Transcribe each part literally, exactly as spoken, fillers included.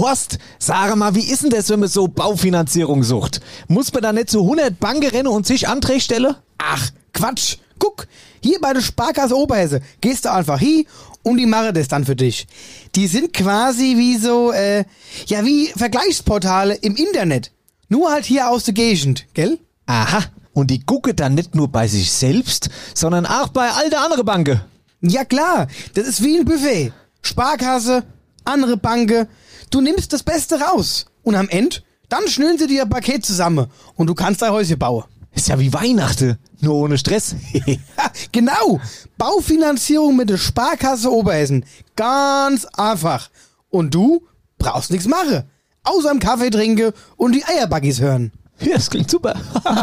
Horst, sag mal, wie ist denn das, wenn man so Baufinanzierung sucht? Muss man da nicht zu hundert Banken rennen und sich Anträge stellen? Ach, Quatsch. Guck, hier bei der Sparkasse Oberhesse gehst du einfach hin und die machen das dann für dich. Die sind quasi wie so, äh, ja wie Vergleichsportale im Internet. Nur halt hier aus der Gegend, gell? Aha, und die gucken dann nicht nur bei sich selbst, sondern auch bei all der anderen Banken. Ja klar, das ist wie ein Buffet. Sparkasse, andere Banken. Du nimmst das Beste raus. Und am Ende, dann schnüren sie dir ein Paket zusammen und du kannst dein Häuschen bauen. Ist ja wie Weihnachten, nur ohne Stress. Ja, genau. Baufinanzierung mit der Sparkasse Oberhessen. Ganz einfach. Und du brauchst nichts machen. Außer im Kaffee trinken und die Eierbuggies hören. Ja, das klingt super.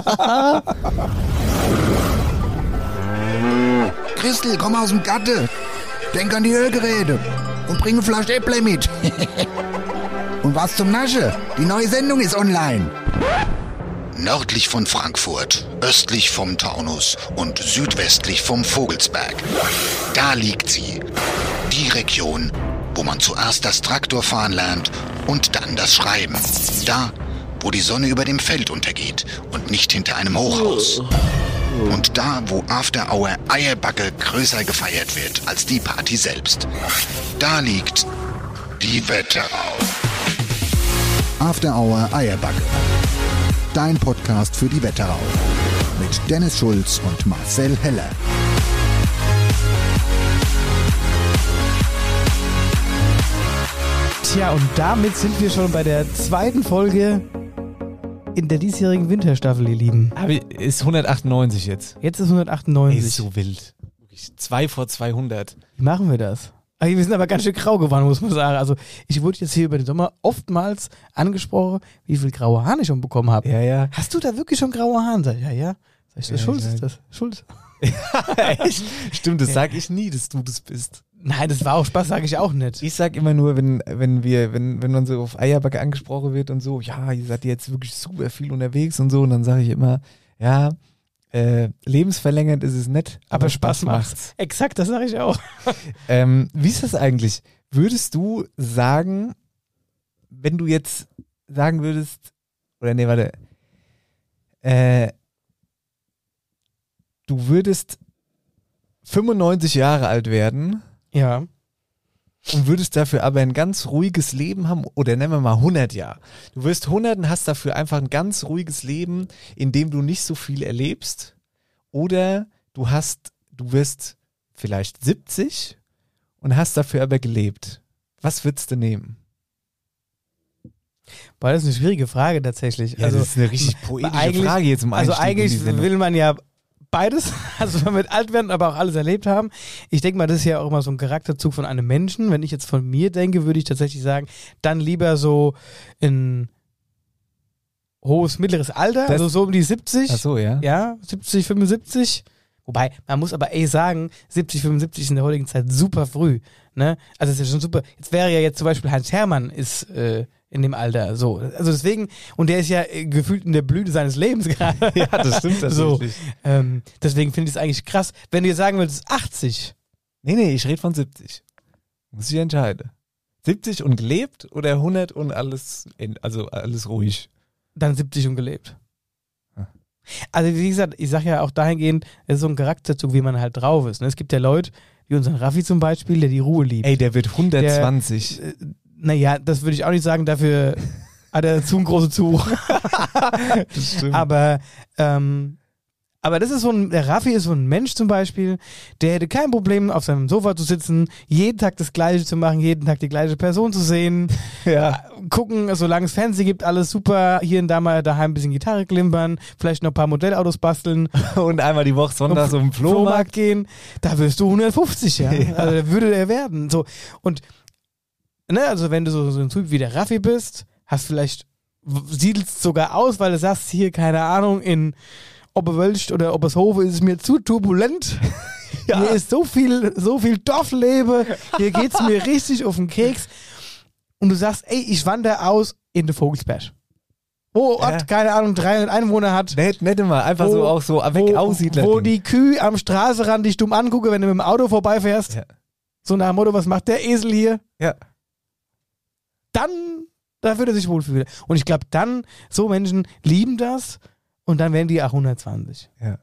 Christel, komm aus dem Gatte. Denk an die Ölgeräte. Und bring eine Flasche Äpple mit. Und was zum Nasche? Die neue Sendung ist online. Nördlich von Frankfurt, östlich vom Taunus und südwestlich vom Vogelsberg. Da liegt sie. Die Region, wo man zuerst das Traktorfahren lernt und dann das Schreiben. Da, wo die Sonne über dem Feld untergeht und nicht hinter einem Hochhaus. Und da, wo After Hour Eierbacke größer gefeiert wird als die Party selbst. Da liegt die Wetterau. After Hour Eierbacke. Dein Podcast für die Wetterau. Mit Dennis Schulz und Marcel Heller. Tja, und damit sind wir schon bei der zweiten Folge in der diesjährigen Winterstaffel, ihr Lieben. Aber ist hundertachtundneunzig jetzt. Jetzt ist hundertachtundneunzig. Ey, ist so wild. Wirklich zwei vor zweihundert. Wie machen wir das? Ach, wir sind aber ganz schön grau geworden, muss man sagen. Also ich wurde jetzt hier über den Sommer oftmals angesprochen, wie viel graue Haare ich schon bekommen habe. Ja, ja. Hast du da wirklich schon graue Haare? Sag ich, ja, ja. Sag ich, Ja, Schulz ja. ist das. Schulz. Echt? Stimmt, das sag ich nie, dass du das bist. Nein, das war auch Spaß, sage ich auch nicht. Ich sag immer nur, wenn, wenn wir, wenn, wenn man so auf Eierbacke angesprochen wird und so, ja, ihr seid jetzt wirklich super viel unterwegs und so, und dann sage ich immer, ja, äh, lebensverlängernd ist es nett, aber, Aber Spaß Spaß macht's. macht's. Exakt, das sage ich auch. Ähm, wie ist das eigentlich? Würdest du sagen, wenn du jetzt sagen würdest, oder nee, warte, äh, du würdest fünfundneunzig Jahre alt werden Ja. und würdest dafür aber ein ganz ruhiges Leben haben, oder nennen wir mal hundert Jahre. Du wirst hundert und hast dafür einfach ein ganz ruhiges Leben, in dem du nicht so viel erlebst, oder du hast, du wirst vielleicht siebzig und hast dafür aber gelebt. Was würdest du nehmen? Boah, das ist eine schwierige Frage tatsächlich. Ja, also, das ist eine richtig poetische eigentlich- Frage jetzt im Also Einstieg in die eigentlich Sendung. will man ja beides, also man wird alt werden, aber auch alles erlebt haben. Ich denke mal, das ist ja auch immer so ein Charakterzug von einem Menschen. Wenn ich jetzt von mir denke, würde ich tatsächlich sagen, dann lieber so ein hohes, mittleres Alter, Das- also so um die siebzig. Ach so, ja. Ja, siebzig, fünfundsiebzig. Wobei, man muss aber eh sagen, siebzig, fünfundsiebzig ist in der heutigen Zeit super früh. Ne? Also das ist ja schon super. Jetzt wäre ja jetzt zum Beispiel Heinz Herrmann ist äh, in dem Alter so. Also deswegen, und der ist ja äh, gefühlt in der Blüte seines Lebens gerade. Ja, das stimmt So, tatsächlich. ähm, deswegen finde ich es eigentlich krass. Wenn du jetzt sagen würdest, achtzig, Nee, nee, ich rede von siebzig. Muss ich entscheiden. siebzig und gelebt oder hundert und alles, in, also alles ruhig? dann siebzig und gelebt. Ja. Also wie gesagt, ich sage ja auch dahingehend, es ist so ein Charakterzug, wie man halt drauf ist. Ne? Es gibt ja Leute, wie unseren Raffi zum Beispiel, der die Ruhe liebt. Ey, der wird hundertzwanzig. Äh, naja, das würde ich auch nicht sagen, dafür hat er zu einen großen Zug. Das stimmt. Aber, ähm, aber das ist so ein, der Raffi ist so ein Mensch zum Beispiel, der hätte kein Problem, auf seinem Sofa zu sitzen, jeden Tag das Gleiche zu machen, jeden Tag die gleiche Person zu sehen, ja. gucken, solange es Fernsehen gibt, alles super, hier und da mal daheim ein bisschen Gitarre klimpern, vielleicht noch ein paar Modellautos basteln, Und einmal die Woche sonntags um den Flohmarkt Flohmarkt. gehen, da wirst du hundertfünfzig, ja. Ja. Also da würde der werden. So. Und, ne, also wenn du so, so ein Typ wie der Raffi bist, hast vielleicht, siedelst sogar aus, weil du sagst, hier, keine Ahnung, in Oberwölst oder Obershofe ist es mir zu turbulent. Ja. Hier ist so viel, so viel Dorfleben, hier geht's mir richtig auf den Keks. Und du sagst, ey, ich wandere aus in den Vogelsberg. Wo Ja. Ort, keine Ahnung, dreihundert Einwohner hat. Nett, nett immer. Einfach Wo- so auch so weg wo, Aussiedler. wo die Kühe am Straßenrand dich dumm angucken, wenn du mit dem Auto vorbeifährst. Ja. So nach dem Motto, was macht der Esel hier? Ja. Dann Da würde er sich wohlfühlen. Und ich glaube, dann, so Menschen lieben das und dann werden die auch hundertzwanzig. Ja.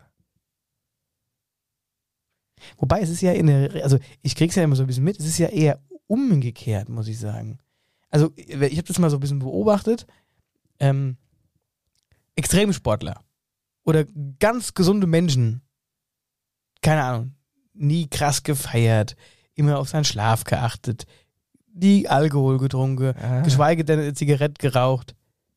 Wobei, es ist ja in der, also ich krieg's ja immer so ein bisschen mit, es ist ja eher umgekehrt, muss ich sagen. Also ich habe das mal so ein bisschen beobachtet. Ähm, Extremsportler oder ganz gesunde Menschen, keine Ahnung, nie krass gefeiert, immer auf seinen Schlaf geachtet, nie Alkohol getrunken, Ah. geschweige denn eine Zigarette geraucht.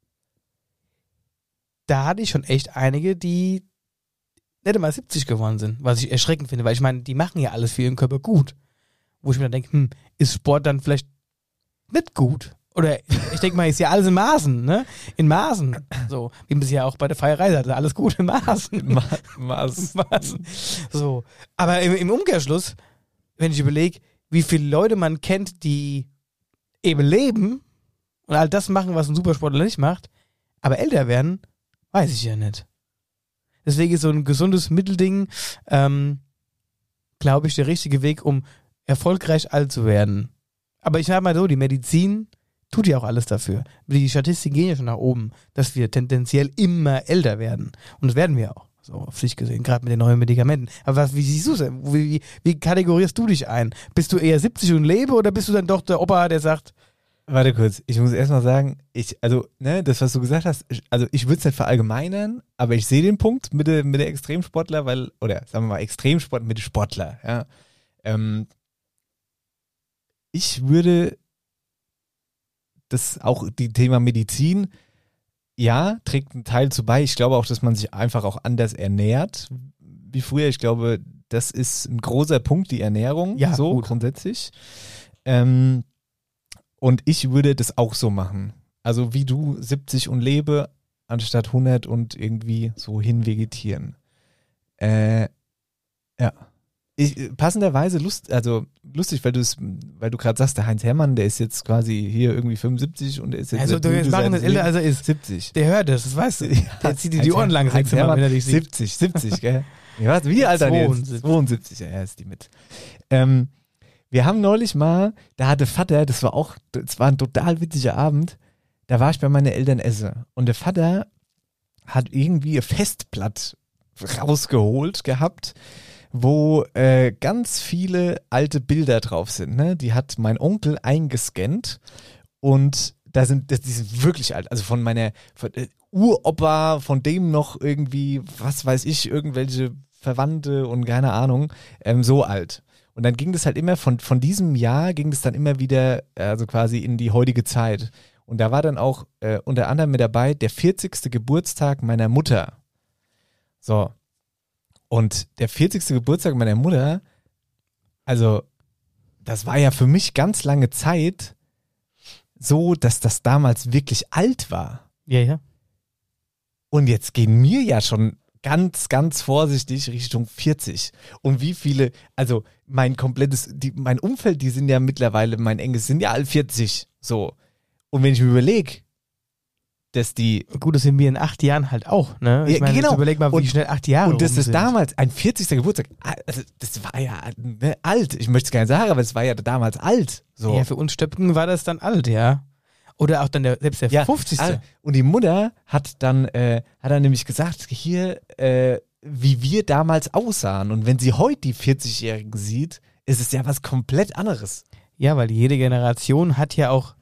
Da hatte ich schon echt einige, die nicht einmal siebzig geworden sind, was ich erschreckend finde, weil ich meine, die machen ja alles für ihren Körper gut. Wo ich mir dann denke, hm, ist Sport dann vielleicht nicht gut? Oder ich denke mal, ist ja alles in Maßen, ne? In Maßen. So, wie man es ja auch bei der Feierei sagt, alles gut in Maßen. Ma Maß. Maßen. So. Aber im, im Umkehrschluss, wenn ich überlege, wie viele Leute man kennt, die eben leben und all das machen, was ein Supersportler nicht macht, aber älter werden, weiß ich ja nicht. Deswegen ist so ein gesundes Mittelding, ähm, glaube ich, der richtige Weg, um erfolgreich alt zu werden. Aber ich sage mal so, die Medizin tut ja auch alles dafür. Die Statistiken gehen ja schon nach oben, dass wir tendenziell immer älter werden. Und das werden wir auch, so auf sich gesehen, gerade mit den neuen Medikamenten. Aber was, wie siehst du es denn? Wie, wie, wie kategorierst du dich ein? Bist du eher siebzig und lebe oder bist du dann doch der Opa, der sagt, Warte kurz, ich muss erstmal sagen, ich, also, ne, das, was du gesagt hast, ich, also ich würde es nicht verallgemeinern, aber ich sehe den Punkt mit der, mit der Extremsportler, weil, oder sagen wir mal, Extremsport mit Sportler, ja. Ähm, ich würde das auch, die Thema Medizin, ja, trägt einen Teil zu bei. Ich glaube auch, dass man sich einfach auch anders ernährt wie früher. Ich glaube, das ist ein großer Punkt, die Ernährung, Ja, so gut. grundsätzlich. Ähm, Und ich würde das auch so machen. Also wie du, siebzig und lebe, anstatt hundert und irgendwie so hinvegetieren. Äh, ja. Ich, passenderweise lust, also lustig, weil du es, weil du gerade sagst, der Heinz Herrmann, der ist jetzt quasi hier irgendwie fünfundsiebzig und der ist jetzt also du jetzt machen das älter, als er ist. siebzig. Der hört das, das weißt du. Der zieht dir die Heinz Ohren lang, Heinz sagst du mal, Herrmann, wenn er dich sieht. siebzig, siebzig, gell? Ja, was, wie alt er jetzt? zweiundsiebzig. zweiundsiebzig, ja, ja, ist die mit. Ähm, Wir haben neulich mal, da hatte Vater, das war auch, das war ein total witziger Abend, da war ich bei meinen Eltern esse und der Vater hat irgendwie ein Festblatt rausgeholt gehabt, wo äh, ganz viele alte Bilder drauf sind, ne? Die hat mein Onkel eingescannt und da sind, das, die sind wirklich alt, also von meiner von, äh, Uropa, von dem noch irgendwie, was weiß ich, irgendwelche Verwandte und keine Ahnung, ähm, so alt. Und dann ging das halt immer, von, von diesem Jahr ging das dann immer wieder, also quasi in die heutige Zeit. Und da war dann auch äh, unter anderem mit dabei der vierzigste Geburtstag meiner Mutter. So. Und der vierzigste Geburtstag meiner Mutter, also das war ja für mich ganz lange Zeit so, dass das damals wirklich alt war. Ja, ja. Und jetzt gehen mir ja schon ganz, ganz vorsichtig Richtung vierzig. Und wie viele, also mein komplettes, die, mein Umfeld, die sind ja mittlerweile, mein enges, sind ja alle vierzig. So. Und wenn ich mir überlege, dass die. Gut, das sind wir in acht Jahren halt auch, ne? Ich Ja, meine, genau. jetzt überleg mal, wie Und- schnell acht Jahre Und das rum ist sind. damals ein vierzigster Geburtstag. Also das war ja ne, alt. Ich möchte es gar nicht sagen, aber es war ja damals alt. So. Ja, für uns Stöpken war das dann alt, ja. Oder auch dann der, selbst der Ja, fünfzigste. ah, und die Mutter hat dann, äh, hat dann nämlich gesagt, hier, äh, wie wir damals aussahen. Und wenn sie heute die vierzigjährigen sieht, ist es ja was komplett anderes. Ja, weil jede Generation hat ja auch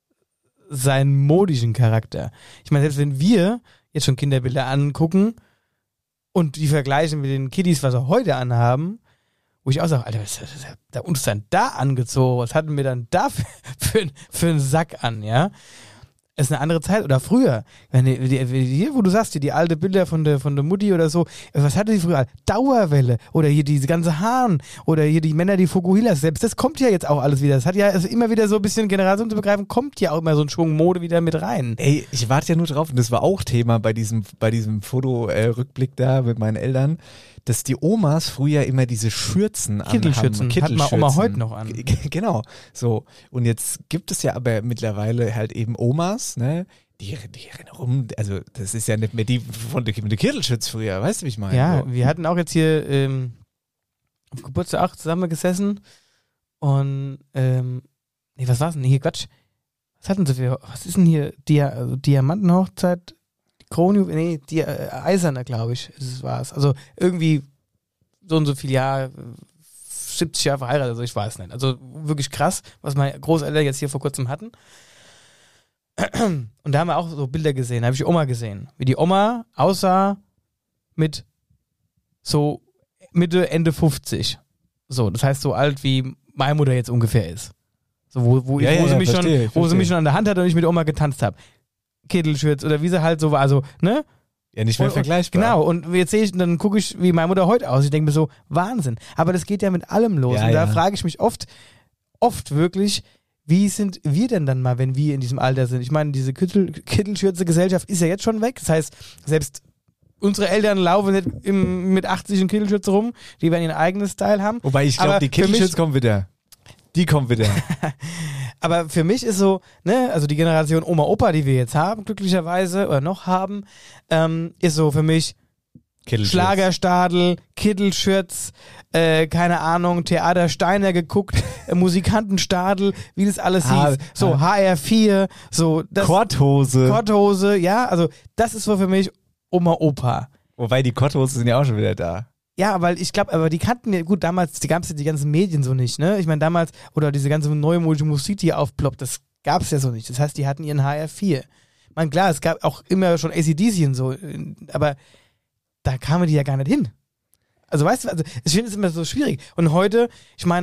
seinen modischen Charakter. Ich meine, selbst wenn wir jetzt schon Kinderbilder angucken und die vergleichen mit den Kiddies, was sie heute anhaben, wo ich auch sage, Alter, was hat da uns dann da angezogen? Was hatten wir dann da für, für, für einen Sack an, ja? Es ist eine andere Zeit oder früher. Wenn die, die, die, wo du sagst, die, die alte Bilder von der, von der Mutti oder so, was hatte die früher? Dauerwelle oder hier diese ganze Haaren oder hier die Männer, die Fukuhilas, selbst das kommt ja jetzt auch alles wieder. Das hat ja also immer wieder so ein bisschen generationsübergreifend, kommt ja auch immer so ein Schwung Mode wieder mit rein. Ey, ich warte ja nur drauf, und das war auch Thema bei diesem, bei diesem Fotorückblick da mit meinen Eltern, dass die Omas früher immer diese Schürzen Kittelschürzen, anhaben. hat man Oma heute noch an. G- Genau, so. Und jetzt gibt es ja aber mittlerweile halt eben Omas, ne, die, die rennen rum, also das ist ja nicht mehr die von der, mit der Kittelschürz früher, weißt du, wie ich meine? Ja, So. wir hatten auch jetzt hier ähm, auf Geburtstag auch zusammen gesessen und ähm, nee, was war's denn? Hier, Quatsch. Was hatten sie für, was ist denn hier, Dia, also Diamantenhochzeit, Kronjuwel, nee, die, äh, Eiserne, glaube ich, das war's. Also irgendwie so und so viele Jahre, siebzig Jahre verheiratet, also ich weiß nicht. Also wirklich krass, was meine Großeltern jetzt hier vor kurzem hatten. Und da haben wir auch so Bilder gesehen, da habe ich die Oma gesehen, wie die Oma aussah mit so Mitte, Ende fünfzig. So, das heißt so alt wie meine Mutter jetzt ungefähr ist. So, wo, wo, Ja, ich, wo, ja, sie, ja, mich verstehe, schon, wo verstehe. sie mich schon an der Hand hatte und ich mit Oma getanzt habe. Kittelschürz oder wie sie halt so war, also, ne? Ja, nicht mehr Und- vergleichbar. Genau, und jetzt sehe ich, dann gucke ich, wie meine Mutter heute aussieht. Ich denke mir so, Wahnsinn. Aber das geht ja mit allem los. Ja, und da ja. frage ich mich oft, oft wirklich, wie sind wir denn dann mal, wenn wir in diesem Alter sind? Ich meine, diese Kittel, Kittelschürze-Gesellschaft ist ja jetzt schon weg. Das heißt, selbst unsere Eltern laufen nicht im, mit achtzig in Kittelschürze rum. Die werden ihren eigenen Style haben. Wobei ich glaube, Aber die für mich- Kittelschürze kommt wieder. Die kommt wieder. Aber für mich ist so, ne, also die Generation Oma, Opa, die wir jetzt haben, glücklicherweise, oder noch haben, ähm, ist so für mich Kittelschürze. Schlagerstadel, Kittelschürz, äh, keine Ahnung, Theater Steiner geguckt, äh, Musikantenstadel, wie das alles Ha- hieß. So, H R vier, so, das, Korthose. Korthose, ja, also das ist so für mich Oma, Opa. Wobei die Korthose sind ja auch schon wieder da. Ja, weil ich glaube, aber die kannten ja, gut, damals, die gab es ja die ganzen Medien so nicht, ne? Ich meine, damals, oder diese ganze neumodische Musik, die hier aufploppt, das gab es ja so nicht. Das heißt, die hatten ihren H R vier. Ich meine, klar, es gab auch immer schon A C D C und so, aber da kamen die ja gar nicht hin. Also weißt du, also ich finde es immer so schwierig. Und heute, ich meine,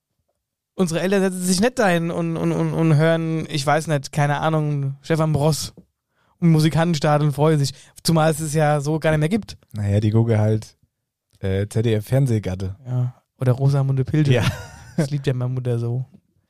unsere Eltern setzen sich nicht dahin und, und, und, und hören, ich weiß nicht, keine Ahnung, Stefan Bross und Musikantenstadel und freuen sich. Zumal es es ja so gar nicht mehr gibt. Naja, die gucke halt äh, Z D F-Fernsehgatte. Ja. Oder Rosamunde Pilcher. Ja. Das liebt ja meine Mutter so.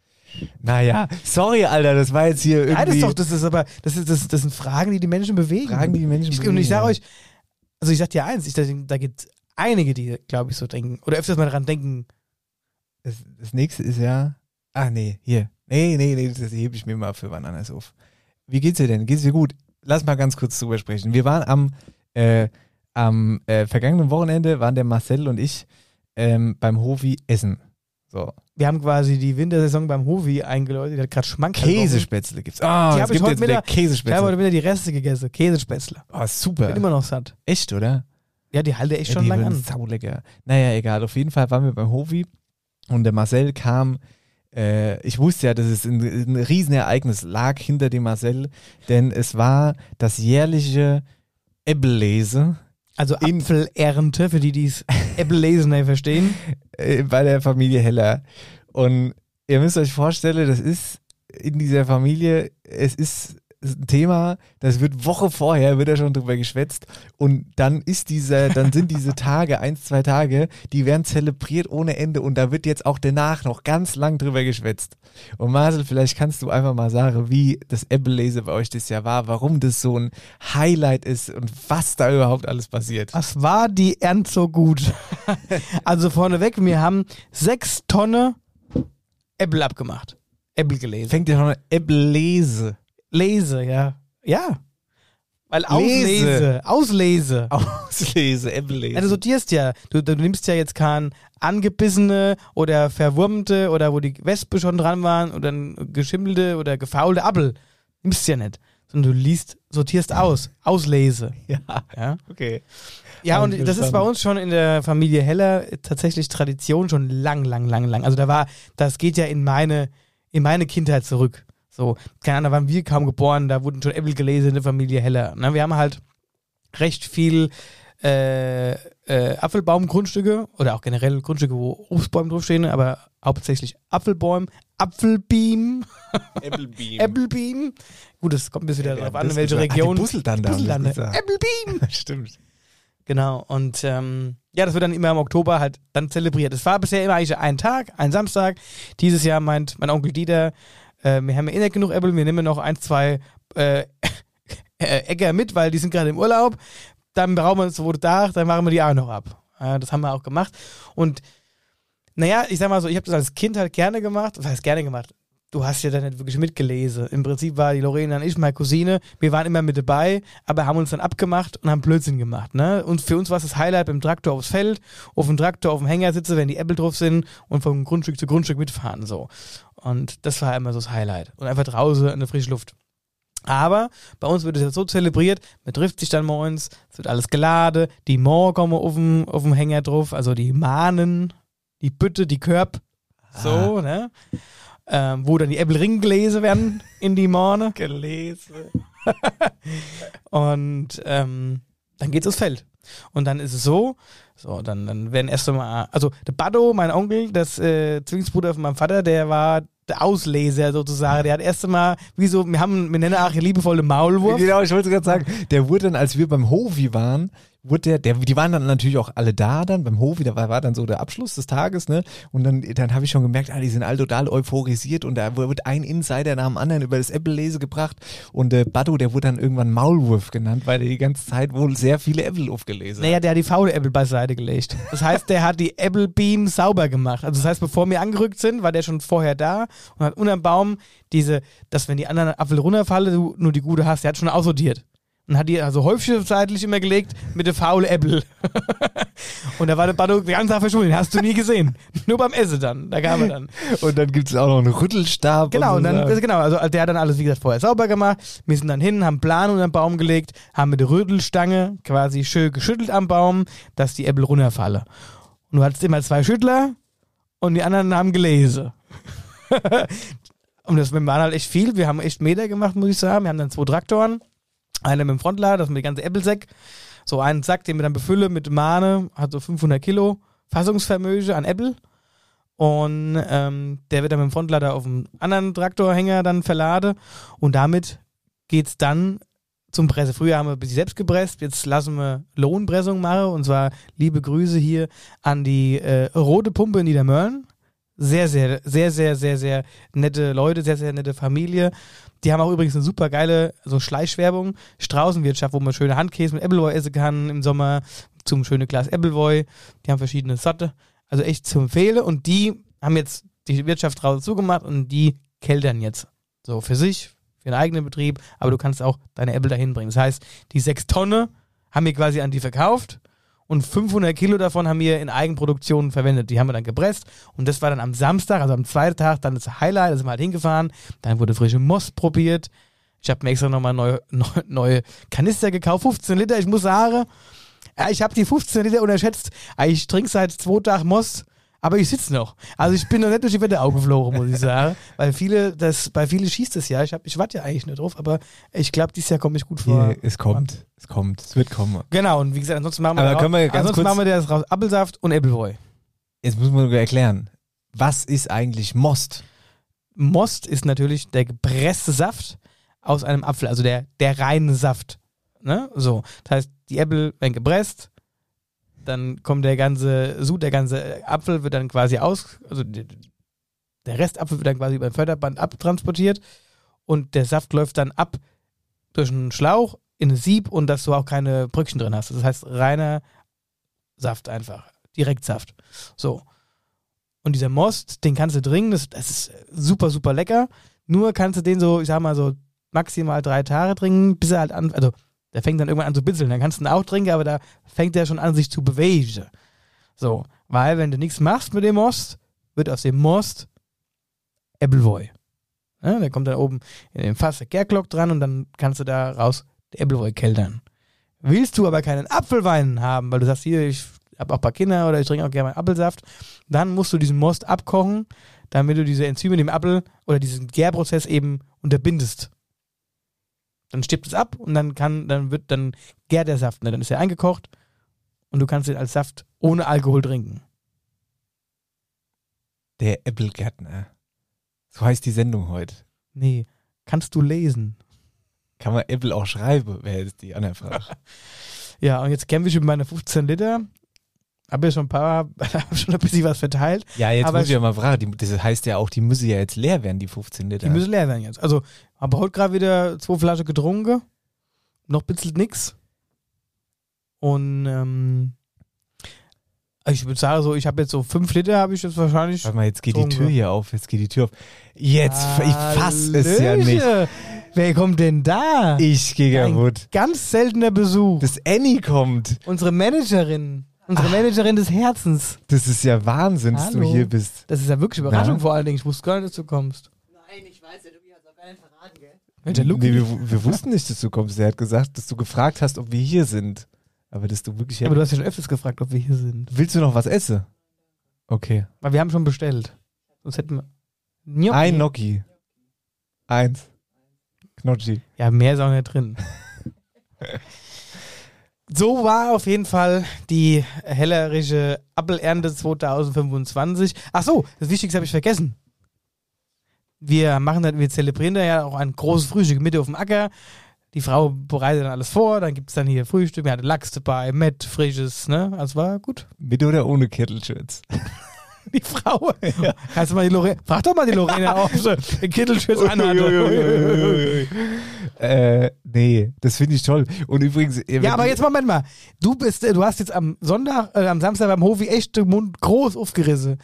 Naja, sorry, Alter, das war jetzt hier irgendwie... Ja, das ist doch, das ist aber, das, ist, das, das sind Fragen, die die Menschen bewegen. Fragen, die die Menschen ich, Und ich sage bewegen, euch, also ich sag dir eins, ich, da, da gibt es einige, die, glaube ich, so denken, oder öfters mal daran denken, Das, das nächste ist ja... Ach nee, hier. Nee, nee, nee, das hebe ich mir mal für wann anders auf. Wie geht's dir denn? Geht's dir gut? Lass mal ganz kurz drüber sprechen. Wir waren am, äh, am äh, vergangenen Wochenende, waren der Marcel und ich ähm, beim Hofi essen. So. wir haben quasi die Wintersaison beim Hofi eingeläutet, die hat gerade Schmankerl. Käsespätzle gibt's. Oh, Die es hab ich gibt heute jetzt wieder Mittag- Ich habe Käsespätzle. heute wieder die Reste gegessen, Käsespätzle. Oh, super. Bin immer noch satt. Echt, oder? Ja, die halte echt Ja, schon die lang waren an. saulecker. Naja, egal. Auf jeden Fall waren wir beim Hofi und der Marcel kam. Äh, ich wusste ja, dass es ein, ein Riesenereignis lag hinter dem Marcel, denn es war das jährliche Äppellese Also in- Apfelernte, für die, die es Äppellesen nicht verstehen. äh, bei der Familie Heller. Und ihr müsst euch vorstellen, das ist in dieser Familie, es ist ein Thema, das wird Woche vorher, wird da schon drüber geschwätzt und dann ist dieser, dann sind diese Tage, eins, zwei Tage, die werden zelebriert ohne Ende und da wird jetzt auch danach noch ganz lang drüber geschwätzt. Und Marcel, vielleicht kannst du einfach mal sagen, wie das Äppellese bei euch das Jahr war, warum das so ein Highlight ist und was da überhaupt alles passiert. Was war die Ernte so gut? Also vorneweg, wir haben sechs Tonnen Äpfel abgemacht. Äpfel gelesen. Fängt ja schon an, Äppellese. Lese, ja. Ja. Weil Lese. Auslese. Auslese. Auslese, Äppellese. Ja, du sortierst ja. Du, du nimmst ja jetzt kein angebissene oder verwurmte oder wo die Wespe schon dran waren oder ein geschimmelte oder gefaulte Apfel. Nimmst ja nicht. Sondern du liest, sortierst aus. Auslese. Ja, Ja. okay. Ja, Hab und ich das ist verstanden. bei uns schon in der Familie Heller tatsächlich Tradition schon lang, lang, lang, lang. Also da war, das geht ja in meine, in meine Kindheit zurück. So, keine Ahnung, da waren wir kaum geboren, da wurden schon Äpfel gelesen in der Familie Heller. Na, wir haben halt recht viel äh, äh, Apfelbaumgrundstücke oder auch generell Grundstücke, wo Obstbäume draufstehen, aber hauptsächlich Apfelbäume, Apfelbeam, Äppelbeam. Äppelbeam. Gut, das kommt ein bisschen wieder Ja, darauf an, das in welche gesagt. Ah, die Region. Busseldande haben das Busseldande. gesagt. Äppelbeam. Stimmt. Genau, und ähm, ja, das wird dann immer im Oktober halt dann zelebriert. Es war bisher immer eigentlich ein Tag, ein Samstag. Dieses Jahr meint mein Onkel Dieter, äh, wir haben ja eh nicht genug Äpfel, wir nehmen noch ein, zwei äh, äh, Äcker mit, weil die sind gerade im Urlaub. Dann brauchen wir uns wo Tag, dann machen wir die auch noch ab. Äh, das haben wir auch gemacht. Und naja, ich sag mal so, ich habe das als Kind halt gerne gemacht. Das heißt gerne gemacht. du hast ja da nicht wirklich mitgelesen. Im Prinzip war die Lorena und ich, meine Cousine, wir waren immer mit dabei, aber haben uns dann abgemacht und haben Blödsinn gemacht. Ne? Und für uns war es das Highlight beim Traktor aufs Feld, auf dem Traktor auf dem Hänger sitzen, wenn die Äpfel drauf sind und vom Grundstück zu Grundstück mitfahren. So. Und das war immer so das Highlight. Und einfach draußen in der frischen Luft. Aber bei uns wird es ja so zelebriert, man trifft sich dann morgens, es wird alles geladen, die Moor kommen auf dem, auf dem Hänger drauf, also die Mahnen, die Bütte, die Körb, so, ah. ne? Ähm, wo dann die Äppelringe gelesen werden in die Morne. Gelesen. Und ähm, dann geht's aufs Feld. Und dann ist es so, so, dann, dann werden erst einmal, also der Baddo, mein Onkel, das äh, Zwillingsbruder von meinem Vater, der war der Ausleser sozusagen. Der hat erst einmal, wie so, wir haben, wir nennen auch liebevolle Maulwurf. Genau, ich wollte gerade sagen, der wurde dann, als wir beim Hovi waren, wurde der, der, die waren dann natürlich auch alle da dann beim Hofi, da war, war dann so der Abschluss des Tages, ne? Und dann, dann habe ich schon gemerkt, ah, die sind alle total euphorisiert und da wird ein Insider nach dem anderen über das Apple-Lese gebracht und der Baddo, der wurde dann irgendwann Maulwurf genannt, weil der die ganze Zeit wohl sehr viele Apple aufgelesen hat. Naja, der hat die faule Apple beiseite gelegt. Das heißt, der hat die Apple Beam sauber gemacht. Also das heißt, bevor wir angerückt sind, war der schon vorher da und hat unterm Baum diese, dass wenn die anderen Apfel runterfallen, du nur die gute hast, der hat schon aussortiert. Und hat die also häufig seitlich immer gelegt mit der faule Äpfel. Und da war der Baddo die ganze Tag verschwunden. Hast du nie gesehen. Nur beim Essen dann. Da kam er dann. Und dann gibt es auch noch einen Rüttelstab. Genau, und, und so dann, also genau, also der hat dann alles, wie gesagt, vorher sauber gemacht. Wir sind dann hin, haben einen Plan unter den Baum gelegt, haben mit der Rüttelstange quasi schön geschüttelt am Baum, dass die Äpfel runterfallen. Und du hattest immer zwei Schüttler und die anderen haben gelesen. Und das waren halt echt viel. Wir haben echt Meter gemacht, muss ich sagen. Wir haben dann zwei Traktoren. Einer mit dem Frontlader, das mit dem ganzen Äppelsäck. So einen Sack, den wir dann befüllen mit Mahne, hat so fünfhundert Kilo Fassungsvermögen an Äppel. Und ähm, der wird dann mit dem Frontlader auf dem anderen Traktorhänger dann verladen. Und damit geht's dann zum Presse. Früher haben wir ein bisschen selbst gepresst, jetzt lassen wir Lohnpressung machen. Und zwar liebe Grüße hier an die äh, Rote Pumpe in Niedermörlen. Sehr, sehr, sehr, sehr, sehr, sehr nette Leute, sehr, sehr nette Familie. Die haben auch übrigens eine super geile so Schleichwerbung, Straußenwirtschaft, wo man schöne Handkäse mit Appleboy essen kann im Sommer, zum schönen Glas Appleboy. Die haben verschiedene Sorte, also echt zu empfehlen. Und die haben jetzt die Wirtschaft draußen zugemacht und die keltern jetzt. So für sich, für einen eigenen Betrieb, aber du kannst auch deine Äpfel dahin bringen. Das heißt, die sechs Tonnen haben wir quasi an die verkauft. Und fünfhundert Kilo davon haben wir in Eigenproduktion verwendet. Die haben wir dann gepresst. Und das war dann am Samstag, also am zweiten Tag, dann das Highlight. Da sind wir halt hingefahren. Dann wurde frische Most probiert. Ich habe mir extra nochmal neue, neue, neue Kanister gekauft. fünfzehn Liter. Ich muss sagen, ja, ich habe die fünfzehn Liter unterschätzt. Ich trinke seit zwei Tagen Most. Aber ich sitze noch. Also ich bin noch nicht durch die Wetterau geflogen, muss ich sagen. Weil viele, das, bei viele schießt es ja. Ich, hab, ich warte ja eigentlich nicht drauf, aber ich glaube, dieses Jahr komme ich gut vor. Ja, es kommt, es kommt, es wird kommen. Genau, und wie gesagt, ansonsten machen wir, aber da können wir ganz ansonsten kurz, machen wir das raus. Apfelsaft und Appleboy. Jetzt müssen wir nur erklären, was ist eigentlich Most? Most ist natürlich der gepresste Saft aus einem Apfel, also der, der reine Saft. Ne? So, das heißt, die Äpfel werden gepresst, dann kommt der ganze Sud, der ganze Apfel wird dann quasi aus, also der Restapfel wird dann quasi über ein Förderband abtransportiert und der Saft läuft dann ab durch einen Schlauch in ein Sieb und dass du auch keine Bröckchen drin hast. Das heißt reiner Saft einfach, Direktsaft. So. Und dieser Most, den kannst du trinken, das, das ist super, super lecker. Nur kannst du den so, ich sag mal so maximal drei Tage trinken, bis er halt an, also der fängt dann irgendwann an zu bitzeln. Dann kannst du ihn auch trinken, aber da fängt er schon an, sich zu bewegen. So, weil wenn du nichts machst mit dem Most, wird aus dem Most Appleboy. Ja, der kommt dann oben in den Fass der Gärglock dran und dann kannst du da raus der Appleboy keltern. Willst du aber keinen Apfelwein haben, weil du sagst, hier, ich habe auch ein paar Kinder oder ich trinke auch gerne meinen Apfelsaft, dann musst du diesen Most abkochen, damit du diese Enzyme in dem Apfel oder diesen Gärprozess eben unterbindest. Dann stirbt es ab und dann kann, dann wird, dann gärt der Saft, ne? Dann ist er eingekocht und du kannst ihn als Saft ohne Alkohol trinken. Der Äppelgärtner. So heißt die Sendung heute. Nee, kannst du lesen. Kann man Äpfel auch schreiben, wäre jetzt die andere Frage. Ja, und jetzt kämpfe ich mit meiner fünfzehn Liter. Habe ja schon ein paar, habe schon ein bisschen was verteilt. Ja, jetzt aber muss ich ja mal fragen, die, das heißt ja auch, die müssen ja jetzt leer werden, die fünfzehn Liter. Die müssen leer werden jetzt. Also, habe heute gerade wieder zwei Flaschen getrunken. Noch bitzelt nix. Und, ähm, Ich würde sagen, so, ich habe jetzt so fünf Liter, habe ich jetzt wahrscheinlich. Warte mal, jetzt geht so die Tür hier auf, jetzt geht die Tür auf. Jetzt, ich fass es ja nicht. Wer kommt denn da? Ich, Gigawood. Ein ganz seltener Besuch. Das Annie kommt. Unsere Managerin. Unsere Ach, Managerin des Herzens. Das ist ja Wahnsinn, dass Hallo. du hier bist. Das ist ja wirklich Überraschung Na? vor allen Dingen. Ich wusste gar nicht, dass du kommst. Nein, ich weiß, der Luki hat es auch gar nicht verraten, gell? Ja, der Luki. Nee, wir, wir wussten nicht, dass du kommst. Er hat gesagt, dass du gefragt hast, ob wir hier sind. Aber dass du wirklich... Ja, aber du hast ja schon öfters gefragt, ob wir hier sind. Willst du noch was essen? Okay. Weil wir haben schon bestellt. Sonst hätten wir... Gnocchi. Ein Gnocchi. Eins. Gnocchi. Ja, mehr ist auch nicht drin. So war auf jeden Fall die hellerische Appelernte zwanzig fünfundzwanzig. Ach so, das Wichtigste habe ich vergessen. Wir machen dann, wir zelebrieren da ja auch ein großes Frühstück Mitte auf dem Acker. Die Frau bereitet dann alles vor, dann gibt es dann hier Frühstück, wir hatten Lachs dabei, Mett, frisches, ne? Also war gut. Mit oder ohne Kittelschürz? Die Frau. Ja. Kannst du mal die Lorena, frag doch mal die Lorena auf, so den Kittelschürz anhat. äh, nee, das finde ich toll. Und übrigens... Ja, aber jetzt Moment mal. Du bist, du hast jetzt am Sonntag, äh, am Samstag beim Hofi echt den Mund groß aufgerissen.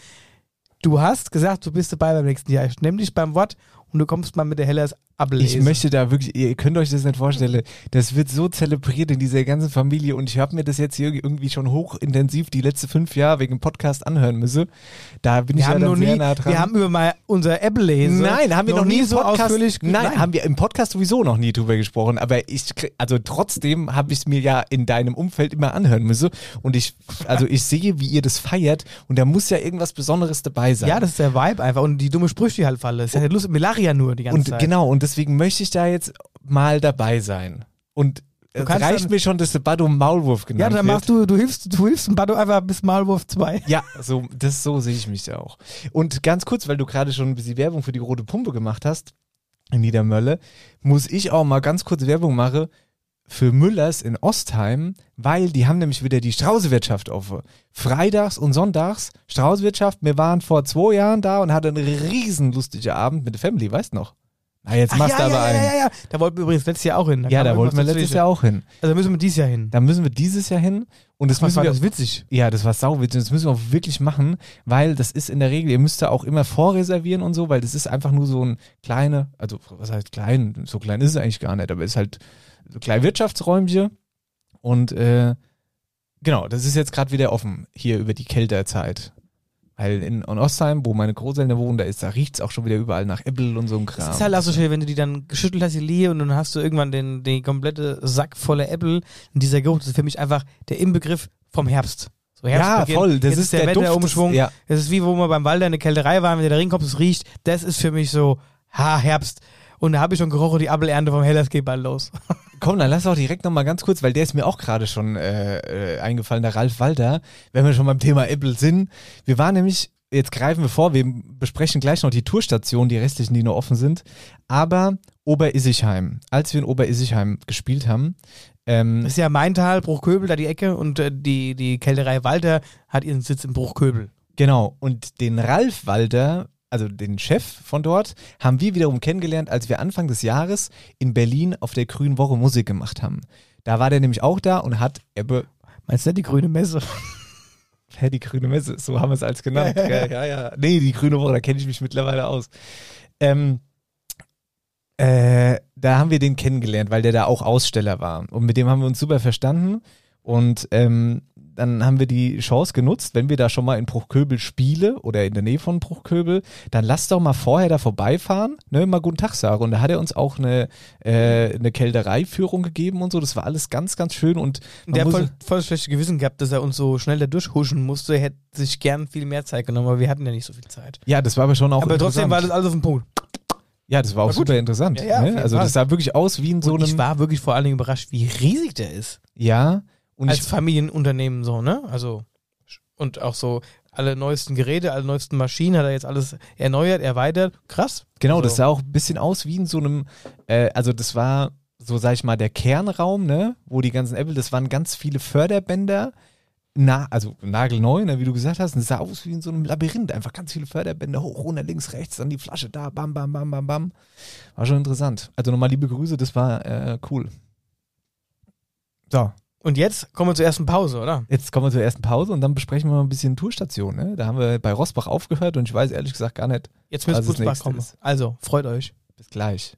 Du hast gesagt, du bist dabei beim nächsten Jahr. Ich nehme dich beim Wort und du kommst mal mit der Hellers ablesen. Ich möchte da wirklich, ihr könnt euch das nicht vorstellen, das wird so zelebriert in dieser ganzen Familie und ich habe mir das jetzt hier irgendwie schon hochintensiv die letzten fünf Jahre wegen dem Podcast anhören müssen. Da bin wir ich ja haben dann noch sehr nie, nah dran. Wir haben über mal unser Apple-Lesen. Nein, haben wir noch, noch nie so Podcast, ausführlich. Nein, nein, haben wir im Podcast sowieso noch nie drüber gesprochen, aber ich, also trotzdem habe ich es mir ja in deinem Umfeld immer anhören müssen und ich, also ich sehe, wie ihr das feiert und da muss ja irgendwas Besonderes dabei sein. Ja, das ist der Vibe einfach und die dumme Sprüche, die halt fallen. Das ist ja nicht lustig, wir lachen ja nur die ganze und Zeit. Genau, und deswegen möchte ich da jetzt mal dabei sein. Und es reicht dann, mir schon, dass der Bado Maulwurf genannt wird. Ja, dann machst du, du hilfst, du hilfst dem Bado einfach bis Maulwurf zwei. Ja, so, das, so sehe ich mich auch. Und ganz kurz, weil du gerade schon ein bisschen Werbung für die Rote Pumpe gemacht hast, in Niedermölle, muss ich auch mal ganz kurz Werbung machen für Müllers in Ostheim, weil die haben nämlich wieder die Straußewirtschaft offen. Freitags und sonntags Straußewirtschaft. Wir waren vor zwei Jahren da und hatten einen riesen lustigen Abend mit der Family, weißt du noch? Na, jetzt Ach, machst ja, du aber ja, einen. ja, ja, ja. Da wollten wir übrigens letztes Jahr auch hin. Da ja, kam da wollten wir irgendwas letztes Jahr auch hin. Also müssen wir dieses Jahr hin. Da müssen wir dieses Jahr hin. Und das Was müssen war wir, das witzig? Ja, das war sauwitzig. Das müssen wir auch wirklich machen, weil das ist in der Regel, ihr müsst da auch immer vorreservieren und so, weil das ist einfach nur so ein kleine, also was heißt klein, so klein ist es eigentlich gar nicht, aber es ist halt so ein kleines Wirtschaftsräumchen. Und äh, genau, das ist jetzt gerade wieder offen, hier über die Kälterzeit. Weil in, in Ostheim, wo meine Großeltern wohnen, da ist, da riecht es auch schon wieder überall nach Äppel und so ein Kram. Das ist halt auch so schön, wenn du die dann geschüttelt hast, die Lehe, und dann hast du irgendwann den, den komplette Sack voller Äpfel. Und dieser Geruch, das ist für mich einfach der Inbegriff vom Herbst. So Herbst Ja, beginnt, voll, das jetzt ist der, der Wetterumschwung. Duft, das- ja. Das ist wie, wo wir beim Walder in der Kälterei waren, wenn der da reinkommt, es riecht. Das ist für mich so, ha, Herbst. Und da habe ich schon gerochen, die Appelernte vom Hellers geht bald los. Komm, dann lass auch direkt nochmal ganz kurz, weil der ist mir auch gerade schon äh, äh, eingefallen, der Ralf Walter, wenn wir schon beim Thema Äppel sind. Wir waren nämlich, jetzt greifen wir vor, wir besprechen gleich noch die Tourstationen, die restlichen, die noch offen sind, aber Oberissigheim, als wir in Oberissigheim gespielt haben, ähm, Das ist ja Maintal, Bruchköbel, da die Ecke, und äh, die, die Kälterei Walter hat ihren Sitz in Bruchköbel. genau, und den Ralf Walter, also den Chef von dort, haben wir wiederum kennengelernt, als wir Anfang des Jahres in Berlin auf der Grünen Woche Musik gemacht haben. Da war der nämlich auch da und hat Ebbe, Meinst du nicht die grüne Messe? hä, die Grüne Messe, so haben wir es als genannt. ja, ja, ja. Nee, die Grüne Woche, da kenne ich mich mittlerweile aus. Ähm, äh, da haben wir den kennengelernt, weil der da auch Aussteller war. Und mit dem haben wir uns super verstanden. Und ähm, dann haben wir die Chance genutzt, wenn wir da schon mal in Bruchköbel spiele oder in der Nähe von Bruchköbel, dann lass doch mal vorher da vorbeifahren, ne, mal guten Tag sagen. Und da hat er uns auch eine, äh, eine Kältereiführung gegeben und so. Das war alles ganz, ganz schön. Und man Der hat muss- voll, voll das schlechte Gewissen gehabt, dass er uns so schnell da durchhuschen musste. Er hätte sich gern viel mehr Zeit genommen, aber wir hatten ja nicht so viel Zeit. ja, das war aber schon auch aber trotzdem interessant. war das alles auf dem Punkt. Ja, das war auch War gut. super interessant. Ja, ja, auf ne? jeden Also Fall. das sah wirklich aus wie in so Und ich einem... war wirklich vor allen Dingen überrascht, wie riesig der ist. Ja, und Als ich, Familienunternehmen so, ne? Also, und auch so alle neuesten Geräte, alle neuesten Maschinen hat er jetzt alles erneuert, erweitert. Krass. genau, Also, das sah auch ein bisschen aus wie in so einem, äh, also das war, so sag ich mal, der Kernraum, ne, wo die ganzen Apple, das waren ganz viele Förderbänder, na, also nagelneu, ne, wie du gesagt hast, und es sah aus wie in so einem Labyrinth, einfach ganz viele Förderbänder, hoch, runter, links, rechts, dann die Flasche da, bam, bam, bam, bam, bam. War schon interessant. Also nochmal liebe Grüße, das war äh, cool. So. Und jetzt kommen wir zur ersten Pause, oder? Jetzt kommen wir zur ersten Pause und dann besprechen wir mal ein bisschen Tourstation. Ne? Da haben wir bei Rossbach aufgehört und ich weiß ehrlich gesagt gar nicht, Jetzt müsste was das Butzbach nächste kommen. ist. Also, freut euch. Bis gleich.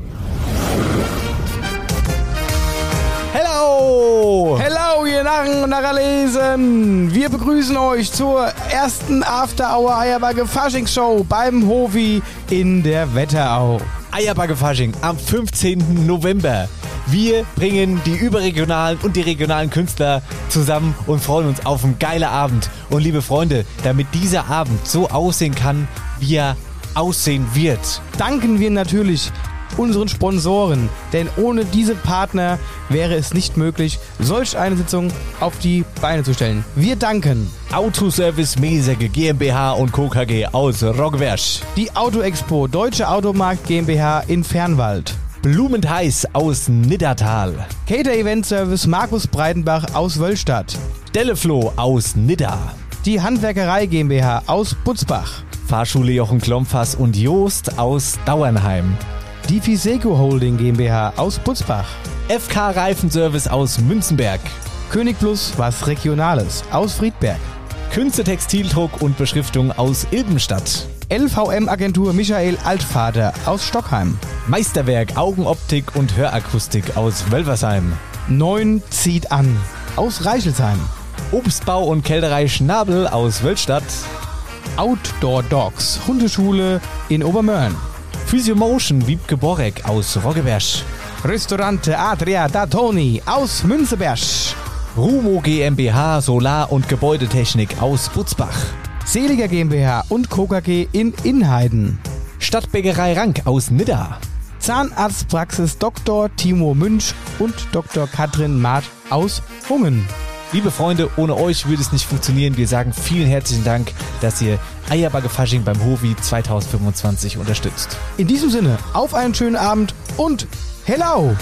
Hello! Hello, ihr Narren und Narralesen! Wir begrüßen euch zur ersten After-Hour Eierbagge Faschingsshow beim Hovi in der Wetterau. Eierbagge Fasching am fünfzehnten November. Wir bringen die überregionalen und die regionalen Künstler zusammen und freuen uns auf einen geilen Abend. Und liebe Freunde, damit dieser Abend so aussehen kann, wie er aussehen wird, Danken wir natürlich unseren Sponsoren, denn ohne diese Partner wäre es nicht möglich, solch eine Sitzung auf die Beine zu stellen. Wir danken Autoservice Mesege GmbH und Co. K G aus Roggwersch, die Autoexpo Deutsche Automarkt GmbH in Fernwald, Blumentheiß aus Niddertal, Cater Event Service Markus Breitenbach aus Wöllstadt, Dellefloh aus Nidda, die Handwerkerei GmbH aus Butzbach, Fahrschule Jochen Klompfass und Joost aus Dauernheim, die Fiseco Holding GmbH aus Butzbach, F K Reifenservice aus Münzenberg, König Plus was Regionales aus Friedberg, Künste Textildruck und Beschriftung aus Ilbenstadt, L V M Agentur Michael Altvater aus Stockheim, Meisterwerk Augenoptik und Hörakustik aus Wölversheim, Neun zieht an aus Reichelsheim, Obstbau und Kälterei Schnabel aus Wölstadt, Outdoor Dogs Hundeschule in Obermörn, Physiomotion Wiebke Borek aus Roggebersch, Restaurante Adria da Toni aus Münzeberg, Rumo GmbH Solar- und Gebäudetechnik aus Butzbach, Seliger GmbH und Co. K G in Inheiden, Stadtbäckerei Rank aus Nidda, Zahnarztpraxis Doktor Timo Münch und Doktor Katrin Maat aus Hungen. Liebe Freunde, ohne euch würde es nicht funktionieren. Wir sagen vielen herzlichen Dank, dass ihr Eierbagge Fasching beim Hovi zwanzig fünfundzwanzig unterstützt. In diesem Sinne, auf einen schönen Abend und hello!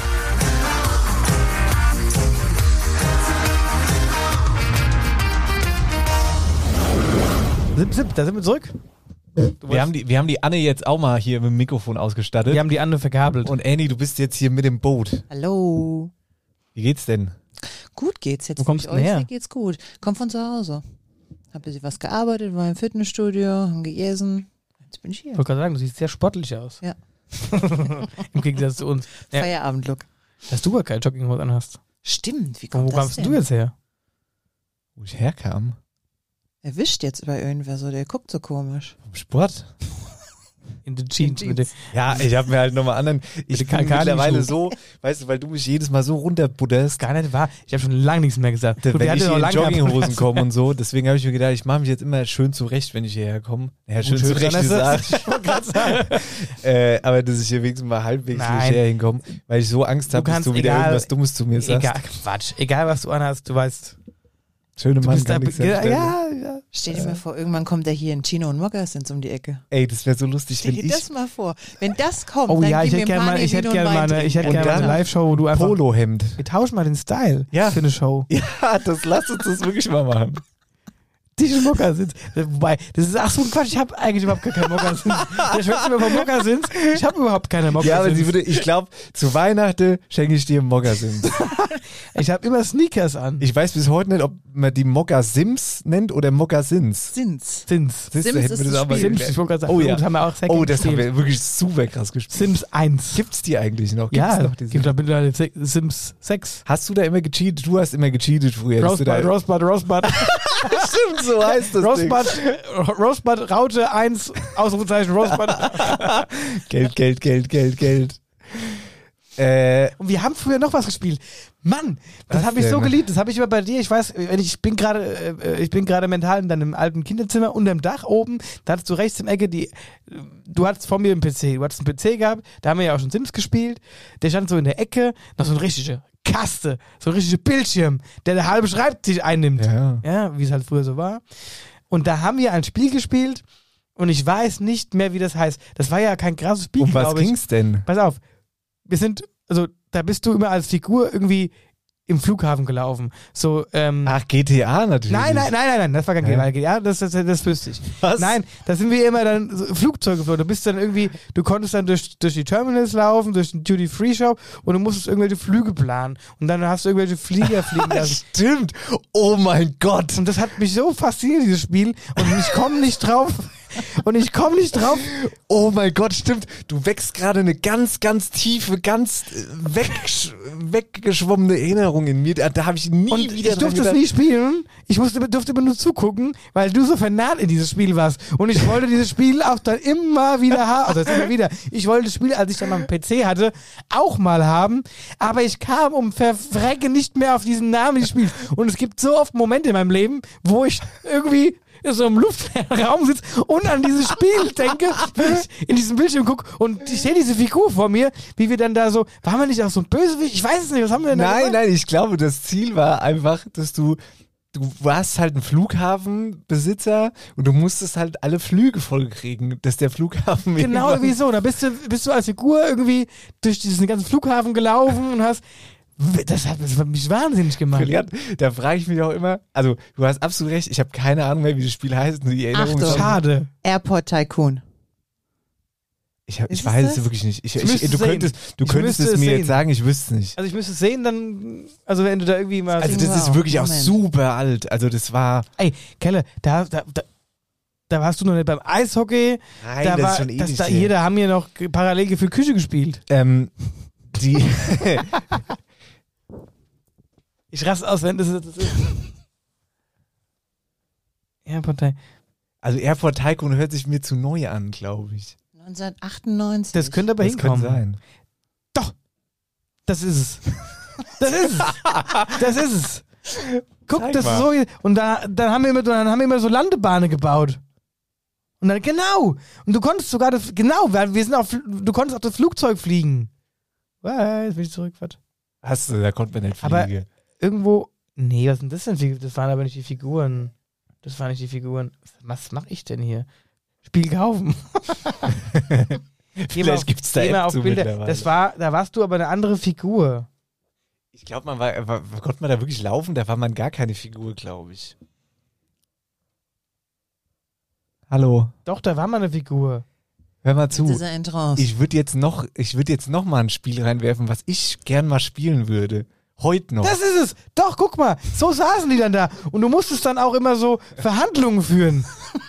Zip, zip, da sind wir zurück. Wir haben, die, wir haben die Anne jetzt auch mal hier mit dem Mikrofon ausgestattet. Wir haben die andere verkabelt. Und Annie, du bist jetzt hier mit dem Boot. Hallo. Wie geht's denn? Gut geht's jetzt. Wo kommst mit du denn euch her? Hier geht's gut. Komm von zu Hause. Hab ein bisschen was gearbeitet, war im Fitnessstudio, haben gegessen. Jetzt bin ich hier. Ich wollte gerade sagen, du siehst sehr sportlich aus. Ja. Im Gegensatz zu uns. Ja, Feierabendlook. dass du gar keine Jogginghose anhast. Stimmt, wie Wo kommt das kamst denn? du jetzt her? Wo ich herkam? Erwischt jetzt bei irgendwer so, der guckt so komisch. Vom Sport? In den Jeans. In Mit den, Ja, ich habe mir halt nochmal anderen. Ich den bin Kalkani mittlerweile Schuh. so, weißt du, weil du mich jedes Mal so runterbutterst, gar nicht wahr. Ich habe schon lange nichts mehr gesagt. wenn Gut, wir ich hatten hier noch in lange Jogginghosen gehabt. komme und so. Deswegen habe ich mir gedacht, ich mache mich jetzt immer schön zurecht, wenn ich hierher komme. Ja, schön schön zurecht dran ist gesagt. das. Ich wollte gerade sagen. äh, aber dass ich hier wenigstens mal halbwegs Nein. leger hinkomme, weil ich so Angst Du habe, dass kannst du wieder egal- irgendwas Dummes zu mir sagst. Egal, Quatsch. Egal, was du anhast, du weißt. Schöne Du Mann bist da, kann nichts ja, anstellen. ja, ja. Stell dir mal vor, irgendwann kommt der hier in Chino und Moccasins um die Ecke. Ey, das wäre so lustig, Stell wenn dir ich das mal vor. Wenn das kommt, Oh dann ja, ich gib hätte mir ein gerne paar mal, ich hätte Vino gerne und mal Wein eine, ich hätte trinken. Und gerne mal eine dann Live-Show, wo du einfach. Polohemd. Wir tauschen mal den Style Ja. für eine Show. Ja, das lass uns das wirklich mal machen. Die Moccasins. Wobei, das ist ach so ein Quatsch, ich habe eigentlich überhaupt gar keine Moccasins. Der schwätzt immer von Moccasins. Ich habe überhaupt keine Moccasins. Ja, aber sie würde, ich glaube, zu Weihnachten schenke ich dir Moccasins. ich habe immer Sneakers an. Ich weiß bis heute nicht, ob man die Moccasims nennt oder Moccasins. Sind's. Sims. Siehst du, Sims hätten ist wir das das auch mal Spiel. Sims, geklärt. ich wollte gerade sagen, Oh ja. das haben wir auch sehr Oh, gerne das haben gespielt. wir wirklich super krass gespielt. Sims eins. Gibt's die eigentlich noch? Gibt's Ja, noch diese? gibt da mittlerweile Se- Sims sechs. Hast du da immer gecheatet? Du hast immer gecheatet früher. dass du Rosebud, da- Rosebud, Rosebud. Stimmt, so heißt das Ding. Rosebud, Rosebud, Raute eins, Ausrufezeichen, Rosebud. Geld, Geld, Geld, Geld, Geld. Äh, Und wir haben früher noch was gespielt. Mann, das Was habe ich so denn? geliebt. Das habe ich immer bei dir. Ich weiß, wenn ich bin gerade, äh, ich bin gerade mental in deinem alten Kinderzimmer unterm Dach oben. Da hattest du rechts im Ecke die. Du hattest vor mir einen P C. Du hattest einen P C gehabt. Da haben wir ja auch schon Sims gespielt. Der stand so in der Ecke. Noch so ein richtiger Kaste, so ein richtiger Bildschirm, der der halbe Schreibtisch einnimmt. Ja. Ja, wie es halt früher so war. Und da haben wir ein Spiel gespielt. Und ich weiß nicht mehr, wie das heißt. Das war ja kein krasses Spiel, um was glaube ich. ging's denn? Pass auf, wir sind, also da bist du immer als Figur irgendwie im Flughafen gelaufen. So, ähm, Ach, G T A natürlich. Nein, nein, nein, nein, nein, das war kein Hä? G T A, das, das, das wüsste ich. Was? Nein, da sind wir immer dann so Flugzeuge geflogen. Du bist dann irgendwie, du konntest dann durch, durch die Terminals laufen, durch den Duty-Free-Shop und du musstest irgendwelche Flüge planen. Und dann hast du irgendwelche Flieger fliegen lassen. Stimmt. Oh mein Gott. Und das hat mich so fasziniert, dieses Spiel. Und ich komme nicht drauf. Und ich komme nicht drauf. Oh mein Gott, stimmt. Du wächst gerade eine ganz, ganz tiefe, ganz äh, weg, weggeschwommene Erinnerung in mir. Da, da habe ich nie Und wieder ich durfte es dran nie spielen. Ich musste, durfte immer nur zugucken, weil du so vernarrt in dieses Spiel warst. Und ich wollte dieses Spiel auch dann immer wieder haben. Also immer wieder. Ich wollte das Spiel, als ich dann mal einen P C hatte, auch mal haben. Aber ich kam um Verfrecke nicht mehr auf diesen Namen des Spiels. Und es gibt so oft Momente in meinem Leben, wo ich irgendwie so im luftleeren Raum sitze und an dieses Spiel denke, wenn ich in diesem Bildschirm gucke und ich sehe diese Figur vor mir, wie wir dann da so, waren wir nicht auch so ein Bösewicht? Ich weiß es nicht, was haben wir denn da Nein, gemacht? nein, ich glaube, das Ziel war einfach, dass du, du warst halt ein Flughafenbesitzer und du musstest halt alle Flüge vollkriegen, dass der Flughafen Genau, irgendwann- wie so. Da bist du, bist du als Figur irgendwie durch diesen ganzen Flughafen gelaufen und hast, das hat, das hat mich wahnsinnig gemacht. Brillant. Da frage ich mich auch immer, also du hast absolut recht, ich habe keine Ahnung mehr, wie das Spiel heißt. Die Erinnerung Achtung. ist Schade. Airport Tycoon. Ich, hab, Ist ich es weiß das? es wirklich nicht. Ich, Ich ich, müsste du es könntest, du Ich könntest müsste es es mir sehen. jetzt sagen, ich wüsste es nicht. Also ich müsste es sehen, dann, also wenn du da irgendwie mal... Also das wow, ist wirklich auch Moment. super alt. Also das war, Ey, Kelle, da, da, da, da warst du noch nicht beim Eishockey. nein, da das war, ist schon ewig das, da, her. hier, da haben wir noch parallel gefühlt Küche gespielt. Ähm, die, Ich raste aus, wenn das, das ist. Ja, Partei. also Airport Tycoon hört sich mir zu neu an, glaube ich. neunzehnhundertachtundneunzig. Das könnte aber Das könnte hinkommen. sein. Doch. Das ist es. Das ist es. Das ist es. Guck, Zeig das mal. ist so. Und da, dann haben wir immer, dann haben wir immer so Landebahnen gebaut. Und dann, genau. Und du konntest sogar das, genau, weil wir sind auf, du konntest auf das Flugzeug fliegen. Ah, jetzt bin ich zurück, was? Hast du, da konnte man nicht Aber- fliegen. Irgendwo, nee, was sind das denn? für- Das waren aber nicht die Figuren. Das waren nicht die Figuren. Was mache ich denn hier? Spiel kaufen. Geh mal auf- Vielleicht gibt's da geh mal App auf zu Bilder. mittlerweile. Das war, da warst du aber eine andere Figur. Ich glaube, man war, war, konnte man da wirklich laufen? Da war man gar keine Figur, glaube ich. Hallo, Doch, da war mal eine Figur. hör mal zu. Jetzt ist er in Trance. Ich würde jetzt noch, ich würde jetzt noch mal ein Spiel reinwerfen, was ich gern mal spielen würde. Heute noch. Das ist es. Doch, guck mal. So saßen die dann da. Und du musstest dann auch immer so Verhandlungen führen.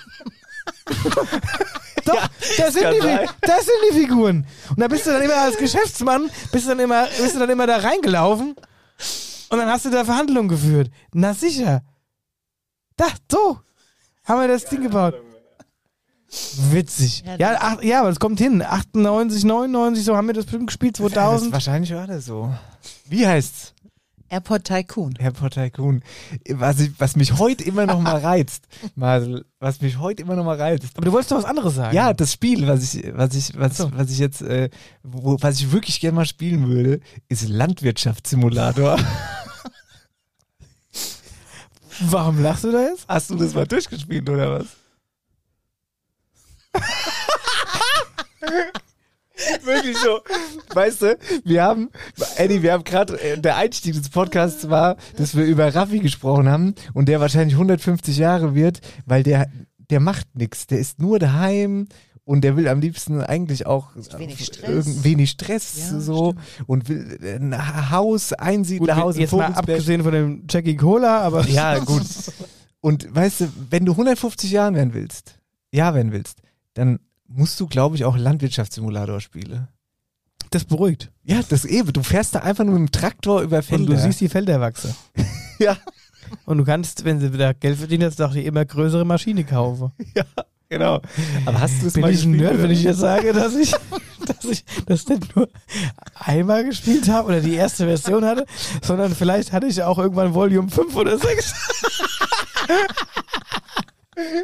Doch, das, sind kann die, sein. das sind die Figuren. Und da bist du dann immer als Geschäftsmann, bist du dann immer, bist du dann immer da reingelaufen und dann hast du da Verhandlungen geführt. Na sicher. Da, so haben wir das Ding gebaut. Witzig. Ja, ach, ja, aber es kommt hin. achtundneunzig, neunundneunzig, so haben wir das bestimmt gespielt, Das zweitausend. wahrscheinlich war das so. Wie heißt's? Airport Tycoon. Airport Tycoon. Was, ich, was mich heute immer noch mal reizt, Marcel, was mich heute immer noch mal reizt. Aber du wolltest doch was anderes sagen. Ja, das Spiel, was ich, was ich, was, Ach so. was ich jetzt, äh, wo, was ich wirklich gerne mal spielen würde, ist Landwirtschaftssimulator. Warum lachst du da jetzt? Hast du das mal durchgespielt oder was? Wirklich so. Weißt du, wir haben, Eddie, wir haben gerade, äh, der Einstieg des Podcasts war, dass wir über Raffi gesprochen haben und der wahrscheinlich hundertfünfzig Jahre wird, weil der, der macht nichts. Der ist nur daheim und der will am liebsten eigentlich auch Wenig Stress. irgend- wenig Stress Ja, so und will ein Haus, Gut, Einsiedlerhaus in jetzt mal Vogelsberg. abgesehen von dem Jackie Cola, aber Ja, gut. Und weißt du, wenn du hundertfünfzig Jahre werden willst, ja werden willst, dann musst du, glaube ich, auch Landwirtschaftssimulator spielen. das beruhigt. Ja, das eben. Du fährst da einfach nur mit dem Traktor über Und Felder. du siehst die Felder wachsen. Ja, Und du kannst, wenn sie wieder Geld verdienen, jetzt doch die immer größere Maschine kaufen. ja, genau. Aber hast du es Bin mal ich ein gespielt? Nerd, oder? wenn ich jetzt sage, dass ich, dass ich das nicht nur einmal gespielt habe oder die erste Version hatte, sondern vielleicht hatte ich auch irgendwann Volume fünf oder sechs.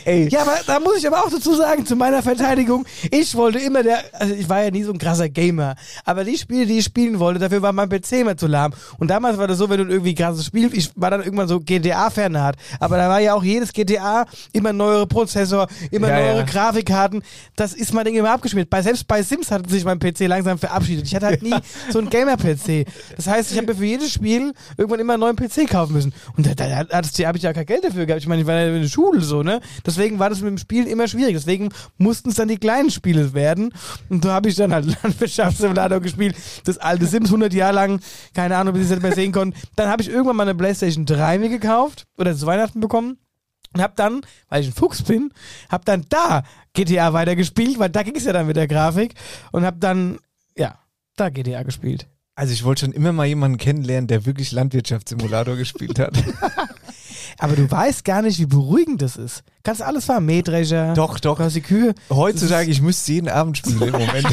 Ey. Ja, aber da muss ich aber auch dazu sagen, zu meiner Verteidigung, ich wollte immer der, also ich war ja nie so ein krasser Gamer, aber die Spiele, die ich spielen wollte, dafür war mein P C immer zu lahm. Und damals war das so, wenn du irgendwie krasses Spiel, ich war dann irgendwann so G T A-Fernat, aber da war ja auch jedes G T A immer neuere Prozessor, immer Ja, neuere ja. Grafikkarten, das ist mein Ding immer abgeschmiert. Bei, selbst bei Sims hat sich mein P C langsam verabschiedet. Ich hatte halt nie so einen Gamer-P C. Das heißt, ich habe mir für jedes Spiel irgendwann immer einen neuen P C kaufen müssen. Und da, da, da habe ich ja kein Geld dafür gehabt. Ich meine, ich war ja in der Schule so, ne? Deswegen war das mit dem Spielen immer schwierig. Deswegen mussten es dann die kleinen Spiele werden. Und so habe ich dann halt Landwirtschaftssimulator gespielt. Das alte Sims hundert Jahre lang. Keine Ahnung, bis ich es nicht mehr sehen konnte. Dann habe ich irgendwann mal eine PlayStation drei mir gekauft. Oder zu Weihnachten bekommen. Und hab dann, weil ich ein Fuchs bin, hab dann da G T A weitergespielt, weil da ging es ja dann mit der Grafik. Und hab dann, ja, da G T A gespielt. Also ich wollte schon immer mal jemanden kennenlernen, der wirklich Landwirtschaftssimulator gespielt hat. Aber du weißt gar nicht, wie beruhigend das ist. Kannst alles fahren, Mähdrescher. Doch, doch. Du hast die Kühe. Heutzutage, ich müsste jeden Abend spielen im Moment.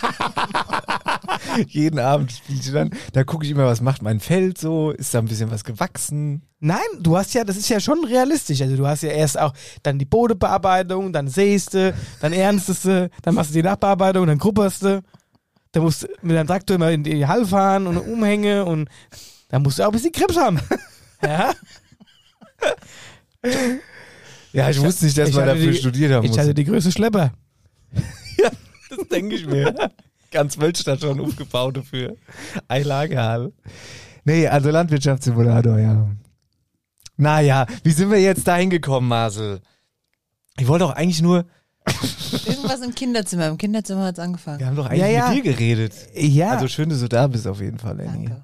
Jeden Abend spiele ich dann. Da gucke ich immer, was macht mein Feld so. Ist da ein bisschen was gewachsen? Nein, du hast ja, das ist ja schon realistisch. Also du hast ja erst auch dann die Bodenbearbeitung, dann sähst du, dann ernstest du, dann machst du die Nachbearbeitung, dann grupperst du. Dann musst du mit deinem Traktor immer in die Halle fahren und Umhänge und dann musst du auch ein bisschen Grips haben. Ja? Ja, ich, ich wusste nicht, dass ich man hatte dafür die, studiert haben Ich muss. hatte die größte Schlepper. Ja, das denke ich mir. Ganz Wölstadt schon aufgebaut dafür. Einlagehalle. Nee, also Landwirtschaftssimulator, ja. Naja, wie sind wir jetzt da hingekommen, Marcel? Ich wollte doch eigentlich nur... Irgendwas im Kinderzimmer. Im Kinderzimmer hat es angefangen. Wir haben doch eigentlich Ja, ja. mit dir geredet. Ja. Also schön, dass du da bist auf jeden Fall, Lenny. Danke.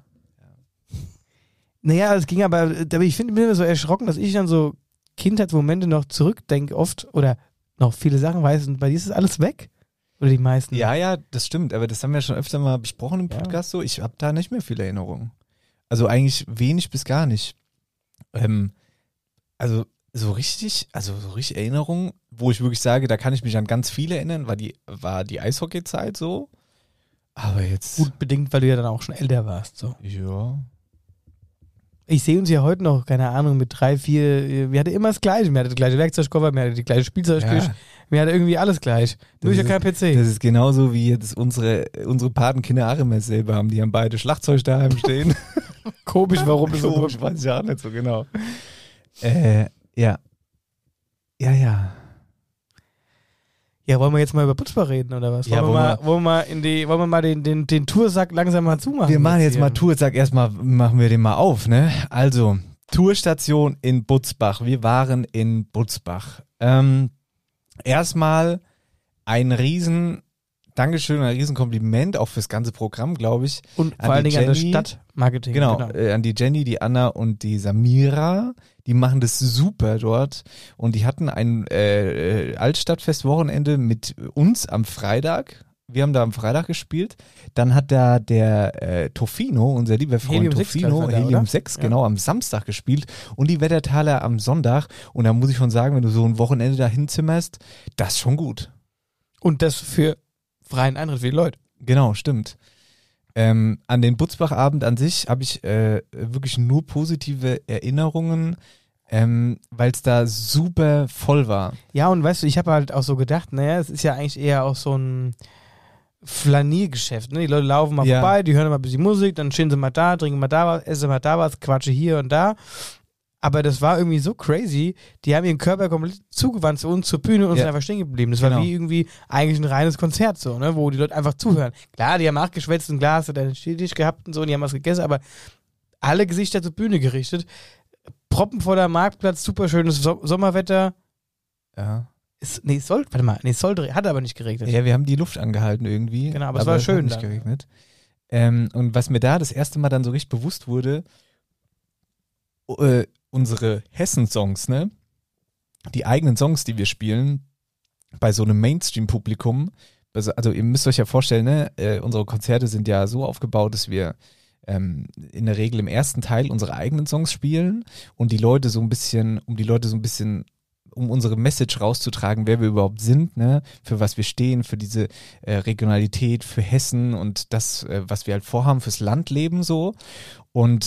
Naja, es ging aber, aber ich finde, bin immer so erschrocken, dass ich dann so Kindheitsmomente noch zurückdenke oft oder noch viele Sachen weiß und bei dir ist das alles weg? Oder die meisten? Ja, ja, das stimmt, aber das haben wir schon öfter mal besprochen im Podcast so. Ich habe da nicht mehr viele Erinnerungen. Also eigentlich wenig bis gar nicht. Ähm, also so richtig, also so richtig Erinnerungen, wo ich wirklich sage, da kann ich mich an ganz viele erinnern, war die, war die Eishockey-Zeit so. Aber jetzt. Gut bedingt, weil du ja dann auch schon älter warst. So. Ja. Ich sehe uns ja heute noch, keine Ahnung, mit drei, vier, wir hatten immer das Gleiche. Wir hatten das gleiche Werkzeugkoffer, wir hatten die gleiche Spielzeugküche, Ja. wir hatten irgendwie alles gleich. Nur ich Das ja kein P C. Das ist genauso wie jetzt unsere, unsere Patenkinder Arimes selber haben. Die haben beide Schlagzeug daheim stehen. Komisch, warum das so Komisch, weiß ich auch nicht so genau. Äh, ja. Ja, ja. Ja, wollen wir jetzt mal über Putzbar reden oder was? Ja, wollen, wir wollen mal, wollen wir mal in die, wollen wir mal den, den, den Toursack langsam mal zumachen? Wir machen jetzt hier? mal Tour, sag erstmal, machen wir den mal auf, ne? Also, Tourstation in Butzbach. Wir waren in Butzbach. Ähm, erstmal ein riesen Dankeschön, ein riesen Kompliment, auch fürs ganze Programm, glaube ich. Und an vor allen die Dingen an das Jenny. Stadtmarketing. Genau, Äh, an die Jenny, die Anna und die Samira. Die machen das super dort. Und die hatten ein äh, äh, Altstadtfest-Wochenende mit uns am Freitag. Wir haben da am Freitag gespielt. Dann hat da der äh, Tofino, unser lieber Freund Helium sechs, Tofino, glaub ich, war da, Helium oder? sechs, Ja. genau, am Samstag gespielt. Und die Wettertaler am Sonntag. Und da muss ich schon sagen, wenn du so ein Wochenende dahin zimmerst, das ist schon gut. Und das für freien Eintritt für die Leute. Genau, stimmt. Ähm, an den Butzbach-Abend an sich habe ich äh, wirklich nur positive Erinnerungen, ähm, weil es da super voll war. Ja, und weißt du, ich habe halt auch so gedacht, naja, es ist ja eigentlich eher auch so ein Flaniergeschäft, ne? Die Leute laufen mal Ja. vorbei, die hören mal ein bisschen Musik, dann stehen sie mal da, trinken mal da was, essen mal da was, quatschen hier und da. Aber das war irgendwie so crazy, die haben ihren Körper komplett zugewandt zu uns, zur Bühne und Ja. sind einfach stehen geblieben. Das war Genau. wie irgendwie eigentlich ein reines Konzert so, ne? Wo die Leute einfach zuhören. Klar, die haben nachgeschwätzt und Glas hat einen Tisch gehabt und so und die haben was gegessen, aber alle Gesichter zur Bühne gerichtet. Proppenvoller Marktplatz, super schönes so- Sommerwetter. Ja. Es, nee, es soll, warte mal, nee, es soll, hat aber nicht geregnet. Ja, wir haben die Luft angehalten irgendwie. Genau, aber es war schön hat nicht dann. geregnet. Ähm, und was mir da das erste Mal dann so richtig bewusst wurde, äh, unsere Hessen-Songs, ne? Die eigenen Songs, die wir spielen, bei so einem Mainstream-Publikum, also, also ihr müsst euch ja vorstellen, ne? Äh, unsere Konzerte sind ja so aufgebaut, dass wir ähm, in der Regel im ersten Teil unsere eigenen Songs spielen und die Leute so ein bisschen, um die Leute so ein bisschen um unsere Message rauszutragen, wer wir überhaupt sind, ne, für was wir stehen, für diese äh, Regionalität, für Hessen und das, äh, was wir halt vorhaben, fürs Landleben so. Und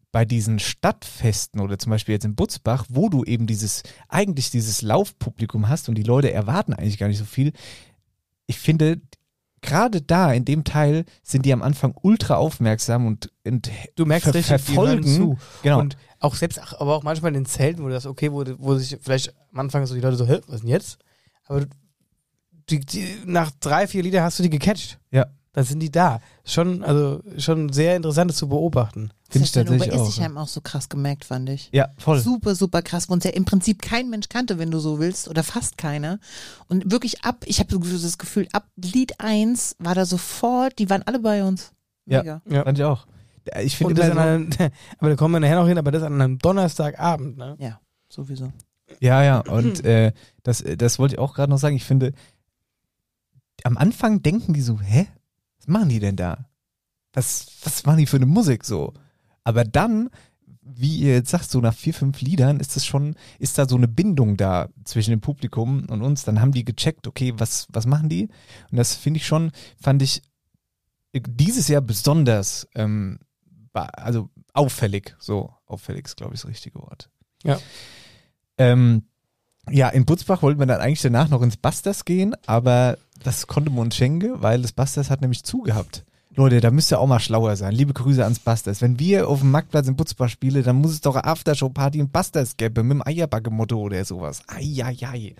bei diesen Stadtfesten oder zum Beispiel jetzt in Butzbach, wo du eben dieses, eigentlich dieses Laufpublikum hast und die Leute erwarten eigentlich gar nicht so viel. Ich finde, gerade da, in dem Teil, sind die am Anfang ultra aufmerksam und, und Du merkst ver richtig, die hören verfolgen. zu. Genau. Und auch selbst, ach, aber auch manchmal in den Zelten, wo du das okay, wo, wo sich vielleicht am Anfang so die Leute so, hä, was denn jetzt? Aber die, die, nach drei, vier Lieder hast du die gecatcht. Ja. Dann sind die da. Schon, also schon sehr interessant, das zu beobachten. Finde ich das hat tatsächlich in auch. Oberessigheim auch so krass gemerkt, fand ich. Ja, voll. Super, super krass, wo uns ja im Prinzip kein Mensch kannte, wenn du so willst, oder fast keiner. Und wirklich ab, ich habe so das Gefühl, ab Lied eins war da sofort, die waren alle bei uns. Mega. Ja. Fand ich auch. Ich finde Und das immer an so, einem, aber da kommen wir nachher noch hin, aber das an einem Donnerstagabend, ne? Ja, sowieso. ja, ja, und äh, das, das wollte ich auch gerade noch sagen. Ich finde, am Anfang denken die so, hä? Was machen die denn da? Was, was machen die für eine Musik so? Aber dann, wie ihr jetzt sagt, so nach vier, fünf Liedern ist das schon, ist da so eine Bindung da zwischen dem Publikum und uns. Dann haben die gecheckt, okay, was, was machen die? Und das finde ich schon, fand ich dieses Jahr besonders, ähm, also auffällig, so auffällig ist, glaube ich, das richtige Wort. Ja. Ähm, ja, in Butzbach wollten wir dann eigentlich danach noch ins Busters gehen, aber das konnte man uns schenken, weil das Busters hat nämlich zugehabt. Leute, da müsst ihr auch mal schlauer sein. Liebe Grüße ans Busters. Wenn wir auf dem Marktplatz in Butzbach spielen, dann muss es doch eine Aftershow-Party in Busters geben, mit dem Eierbacke-Motto oder sowas. Eieiei.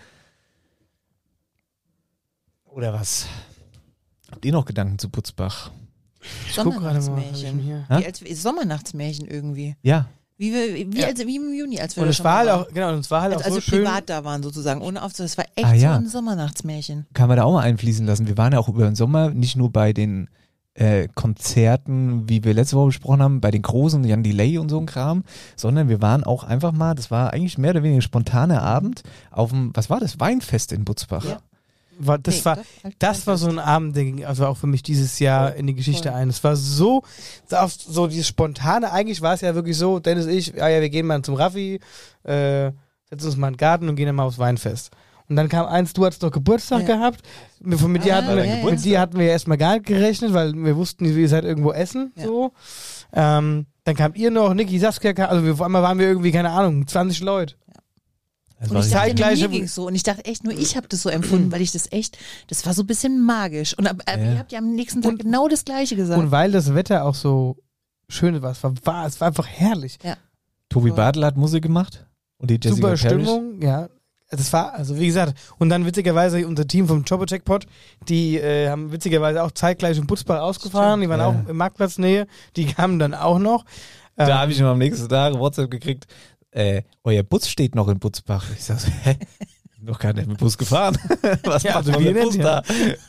Oder was? Habt ihr noch Gedanken zu Butzbach? Ich guck gerade mal. Sommernachtsmärchen. Hier. Hä? Wie als Sommernachtsmärchen irgendwie. Ja. Wie, wir, wie, Ja. als, wie im Juni, als wir Und da es schon war mal halt waren. auch, genau, und es war halt als, auch als so wir schön. privat da waren sozusagen, ohne Aufzug. Das war echt Ah, ja. so ein Sommernachtsmärchen. Kann man da auch mal einfließen lassen. Wir waren ja auch über den Sommer nicht nur bei den äh, Konzerten, wie wir letzte Woche besprochen haben, bei den großen, Jan Delay und so ein Kram, sondern wir waren auch einfach mal, das war eigentlich mehr oder weniger ein spontaner Abend auf dem, was war das, Weinfest in Butzbach. Ja. War, das Nee, war, doch, halt das war so ein Abend, der ging also auch für mich dieses Jahr in die Geschichte Voll. ein. Es war so, so, so dieses Spontane, eigentlich war es ja wirklich so, Dennis, ich, ja, ja, wir gehen mal zum Raffi, äh, setzen uns mal in den Garten und gehen dann mal aufs Weinfest. Und dann kam eins, du hattest doch Geburtstag Ja. gehabt. Mit, mit, dir Ah, hatten wir, ja, ja. mit dir hatten wir ja erstmal gar nicht gerechnet, weil wir wussten, ihr seid irgendwo essen. Ja. So. Ähm, dann kam ihr noch, Niki, Saskia, kam, also wir, auf einmal waren wir irgendwie, keine Ahnung, zwanzig Leute. Das Und war ich richtig- dachte, zeitgleich- mir ging's so. Und ich dachte echt, nur ich habe das so empfunden, weil ich das echt, das war so ein bisschen magisch. Und ab, ab, Ja. ihr habt ja am nächsten Tag Und- genau das Gleiche gesagt. Und weil das Wetter auch so schön war, es war, war, es war einfach herrlich. Tobi Voll. Bartel hat Musik gemacht und die Jessica Super Parrish. Stimmung, ja. Das war, also wie gesagt, und dann witzigerweise unser Team vom Chopper-Checkpot, die äh, haben witzigerweise auch zeitgleich in Butzbach ausgefahren, die waren Ja. auch in Marktplatznähe, die kamen dann auch noch. Da Ähm, habe ich noch am nächsten Tag WhatsApp gekriegt, äh, euer Bus steht noch in Butzbach. Ich sag so, hä? Noch gar nicht mit dem Bus gefahren. Was Ja, macht also denn wir der Bus nicht, da?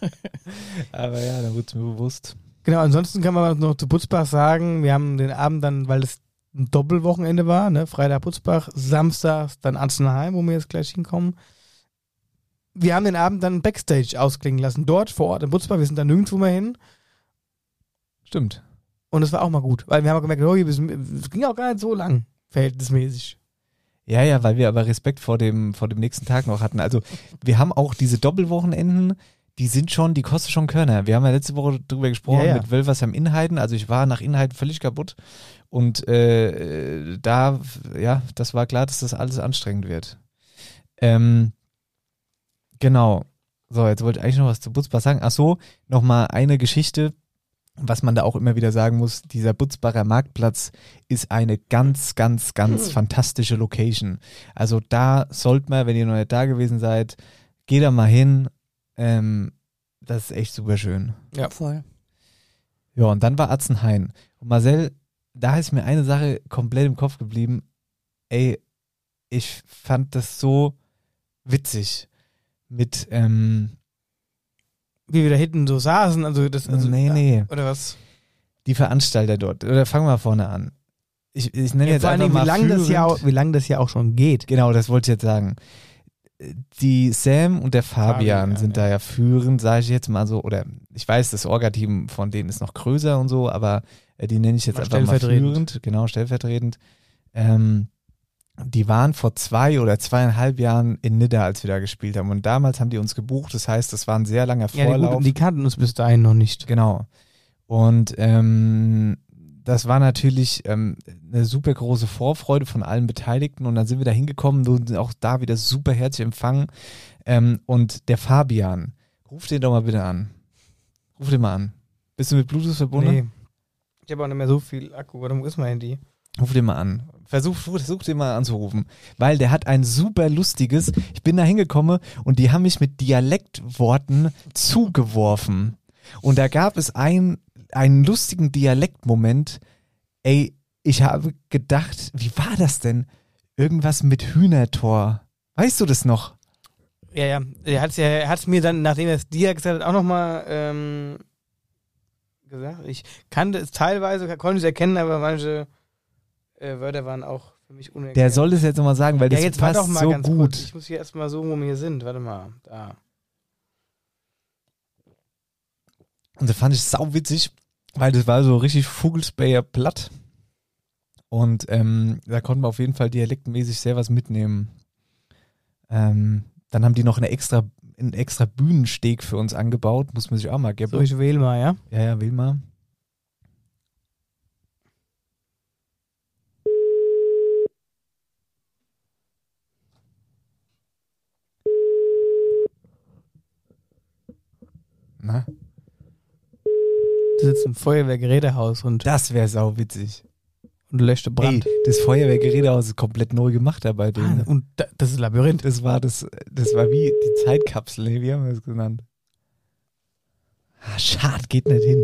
Aber ja, dann wurde es mir bewusst. Genau, ansonsten kann man noch zu Butzbach sagen, wir haben den Abend dann, weil es ein Doppelwochenende war, ne, Freitag Butzbach, Samstag dann Anzenheim, wo wir jetzt gleich hinkommen. Wir haben den Abend dann Backstage ausklingen lassen, dort vor Ort in Butzbach, wir sind da nirgendwo mehr hin. Stimmt. Und es war auch mal gut, weil wir haben auch gemerkt, oh, es ging auch gar nicht so lang, verhältnismäßig. Ja, ja, weil wir aber Respekt vor dem, vor dem nächsten Tag noch hatten. Also wir haben auch diese Doppelwochenenden, die sind schon, die kosten schon Körner. Wir haben ja letzte Woche drüber gesprochen Ja, ja. mit Wölversheim Inheiden. Also ich war nach Inheiden völlig kaputt. Und äh, da, ja, das war klar, dass das alles anstrengend wird. Ähm, genau. So, jetzt wollte ich eigentlich noch was zu Butzbach sagen. Ach so, nochmal eine Geschichte, was man da auch immer wieder sagen muss. Dieser Butzbacher Marktplatz ist eine ganz, ganz, ganz fantastische Location. Also da sollt man, wenn ihr noch nicht da gewesen seid, geht da mal hin. Ähm, das ist echt super schön. Ja. Voll. Ja, und dann war Atzenhain. Und Marcel, da ist mir eine Sache komplett im Kopf geblieben. Ey, ich fand das so witzig. Mit, ähm, Wie wir da hinten so saßen, also das, also, nee, ja, nee, oder was? die Veranstalter dort. Oder fangen wir vorne an. Ich, ich nenne Ja, jetzt vor allen einfach Dingen, wie mal lange das, ja führend- auch- wie lang das ja auch schon geht. Genau, das wollte ich jetzt sagen. Die Sam und der Fabian, Fabian, sind ja. da ja führend, sage ich jetzt mal so. Oder ich weiß, das Orga-Team von denen ist noch größer und so, aber äh, die nenne ich jetzt Mal einfach mal stellvertretend. führend. Genau, stellvertretend. Ähm, die waren vor zwei oder zweieinhalb Jahren in Nidda, als wir da gespielt haben. Und damals haben die uns gebucht. Das heißt, das war ein sehr langer Ja, die, Vorlauf. gut, die kannten uns bis dahin noch nicht. Genau. Und ähm, das war natürlich ähm, eine super große Vorfreude von allen Beteiligten und dann sind wir da hingekommen und auch da wieder super herzlich empfangen. Ähm, und der Fabian, ruf den doch mal bitte an. Ruf den mal an. Bist du mit Bluetooth verbunden? Nee. Ich habe auch nicht mehr so viel Akku. Warte, wo ist mein Handy? Ruf den mal an. Versuch, versuch den mal anzurufen. Weil der hat ein super lustiges, ich bin da hingekommen und die haben mich mit Dialektworten zugeworfen. Und da gab es ein, einen lustigen Dialektmoment. Ey, ich habe gedacht, wie war das denn? Irgendwas mit Hühnertor. Weißt du das noch? Ja, ja. Er hat es ja, er hat's mir dann, nachdem er es dir gesagt hat, auch nochmal ähm, gesagt. Ich kannte es teilweise, konnte es erkennen, aber manche äh, Wörter waren auch für mich unerkennbar. Der soll das jetzt nochmal sagen, weil ja, das jetzt passt warte doch mal so ganz gut. Kurz. Ich muss hier erstmal suchen, wo wir hier sind. Warte mal. Da. Und das fand ich sauwitzig, weil das war so richtig Vogelsbayer platt. Und ähm, da konnten wir auf jeden Fall dialektmäßig sehr was mitnehmen. Ähm, dann haben die noch eine extra, einen extra Bühnensteg für uns angebaut. Muss man sich auch mal geben. So, ich wähle mal, ja? Ja, ja, wähl mal. Na? Du sitzt im Feuerwehrgerätehaus und, Das wäre sauwitzig. und löscht den Brand. Ey, das Feuerwehrgerätehaus ist komplett neu gemacht da bei denen. Ah, und da, das ist Labyrinth. Das war das, das war wie die Zeitkapsel, ne? Wie haben wir das genannt? Ah, schade, geht nicht hin.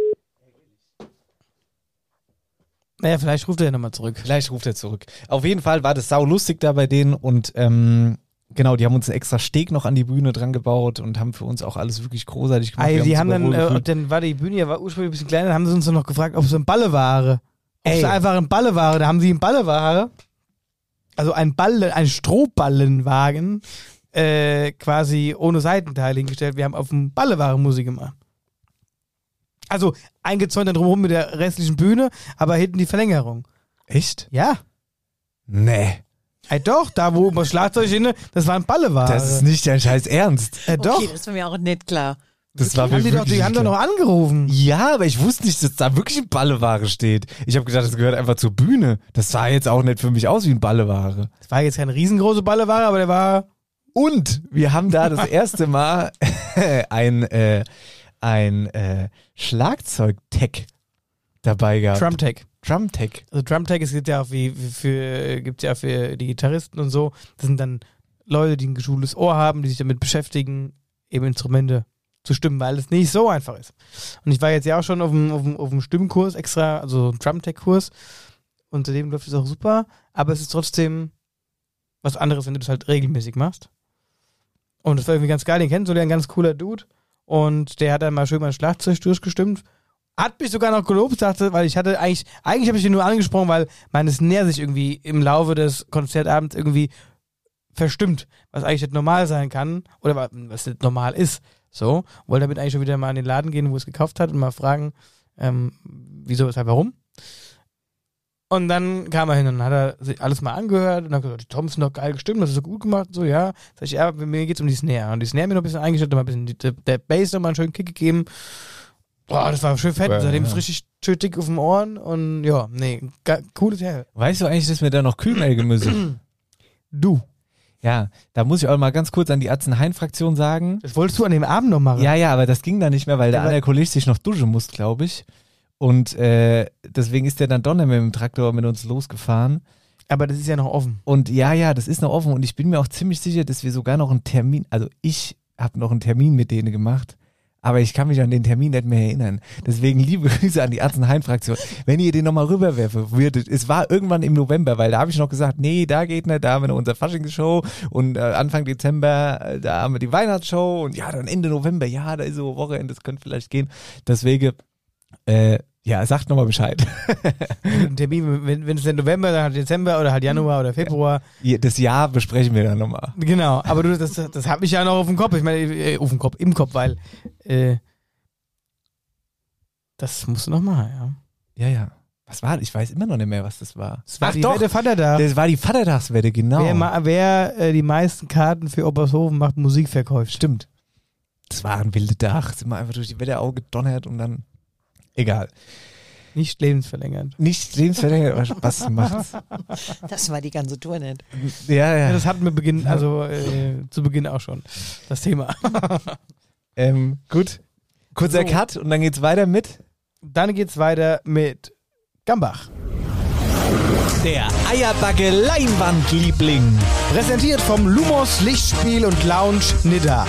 Naja, vielleicht ruft er ja nochmal zurück. Vielleicht ruft er zurück. Auf jeden Fall war das sau lustig da bei denen und ähm, genau, die haben uns einen extra Steg noch an die Bühne dran gebaut und haben für uns auch alles wirklich großartig gemacht. Ey, Wir die uns haben super dann, wohl äh, gefühlt. und dann war die Bühne, ja war ursprünglich ein bisschen kleiner, dann haben sie uns dann noch gefragt, ob es eine Balleware. Ob Ey. es einfach ein Balleware, da haben sie ein Balleware, also ein Ball, ein Strohballenwagen, äh, quasi ohne Seitenteile hingestellt. Wir haben auf dem Balleware Musik gemacht. Also eingezäunt dann drumherum mit der restlichen Bühne, aber hinten die Verlängerung. Echt? Ja. Nee. Ey, doch, da wo das Schlagzeug hin, das war ein Balleware. Das ist nicht dein Scheiß Ernst. äh, doch. Okay, das ist mir auch nicht klar. Das war haben mir die doch, wirklich die haben doch nicht noch klar. angerufen. Ja, aber ich wusste nicht, dass da wirklich ein Balleware steht. Ich habe gedacht, das gehört einfach zur Bühne. Das sah jetzt auch nicht für mich aus wie ein Balleware. Das war jetzt keine riesengroße Balleware, aber der war... Und wir haben da das erste Mal ein, äh, ein äh, Schlagzeug-Tech dabei gehabt. Drumtech. Drumtech. Also Drumtech, es gibt ja auch wie wie für gibt's ja für die Gitarristen und so. Das sind dann Leute, die ein geschultes Ohr haben, die sich damit beschäftigen, eben Instrumente zu stimmen, weil es nicht so einfach ist. Und ich war jetzt ja auch schon auf dem, auf dem, auf dem Stimmkurs extra, also Drumtech-Kurs. Und seitdem läuft es auch super, aber es ist trotzdem was anderes, wenn du das halt regelmäßig machst. Und das war irgendwie ganz geil, den kennt so ein ganz cooler Dude. Und der hat dann mal schön mein Schlagzeug durchgestimmt. Hat mich sogar noch gelobt, dachte, weil ich hatte eigentlich, eigentlich habe ich ihn nur angesprochen, weil meine Snare sich irgendwie im Laufe des Konzertabends irgendwie verstimmt, was eigentlich nicht normal sein kann, oder was nicht normal ist. So, wollte damit eigentlich schon wieder mal in den Laden gehen, wo es gekauft hat und mal fragen, ähm, wieso, weshalb, warum. Und dann kam er hin und hat er sich alles mal angehört und hat gesagt, die Toms sind doch geil gestimmt, das ist so gut gemacht, so, ja. Sag ich, ja, mir geht's um die Snare. Und die Snare mir noch ein bisschen eingestellt, mal ein bisschen die, der Bass noch mal einen schönen Kick gegeben. Boah, das war schön fett. Ja, Seitdem ja. ist richtig schön dick auf den Ohren und ja, nee, ge- cooles Teil. Weißt du eigentlich, dass wir da noch kühl melden müssen? Du. Ja, da muss ich auch mal ganz kurz an die Arzen-Hein-Fraktion sagen. Das wolltest du an dem Abend noch machen? Ja, ja, aber das ging da nicht mehr, weil der Aber- andere Kollege sich noch duschen muss, glaube ich. Und äh, deswegen ist der dann doch nicht mit dem Traktor mit uns losgefahren. Aber das ist ja noch offen. Und ja, ja, das ist noch offen. Und ich bin mir auch ziemlich sicher, dass wir sogar noch einen Termin, also ich habe noch einen Termin mit denen gemacht. Aber ich kann mich an den Termin nicht mehr erinnern. Deswegen liebe Grüße an die Arzen-Hein-Fraktion. Wenn ihr den nochmal rüberwerfen würdet, es war irgendwann im November, weil da habe ich noch gesagt, nee, da geht nicht, da haben wir noch unsere Faschingsshow und äh, Anfang Dezember, äh, da haben wir die Weihnachtsshow und ja, dann Ende November, ja, da ist so Wochenende, das könnte vielleicht gehen. Deswegen, äh, ja, sagt nochmal Bescheid. Ein Termin, wenn, wenn es denn November, dann halt Dezember oder halt Januar oder Februar. Das Jahr besprechen wir dann nochmal. Genau, aber du, das, das hat mich ja noch auf dem Kopf. Ich meine, äh, auf dem Kopf, im Kopf, weil äh, das musst du noch machen, ja. Ja, ja. Was war das? Ich weiß immer noch nicht mehr, was das war. Das war Ach die doch, Wette Vater da. das war die Vatertagswette, genau. Wer, ma- wer äh, die meisten Karten für Obershofen macht, Musik verkauft. Stimmt. Das war ein wilder Tag. Sind wir einfach durch die Wetterau gedonnert und dann. Egal. Nicht lebensverlängernd. Nicht lebensverlängernd, aber was macht's? Das war die ganze Tour nicht. Ja, ja. Ja, das hatten wir Beginn, also äh, zu Beginn auch schon, das Thema. Ähm, gut. Kurzer So. Cut und dann geht's weiter mit Dann geht's weiter mit Gambach. der Eierbacke Leinwandliebling. Präsentiert vom Lumos Lichtspiel und Lounge Nidda.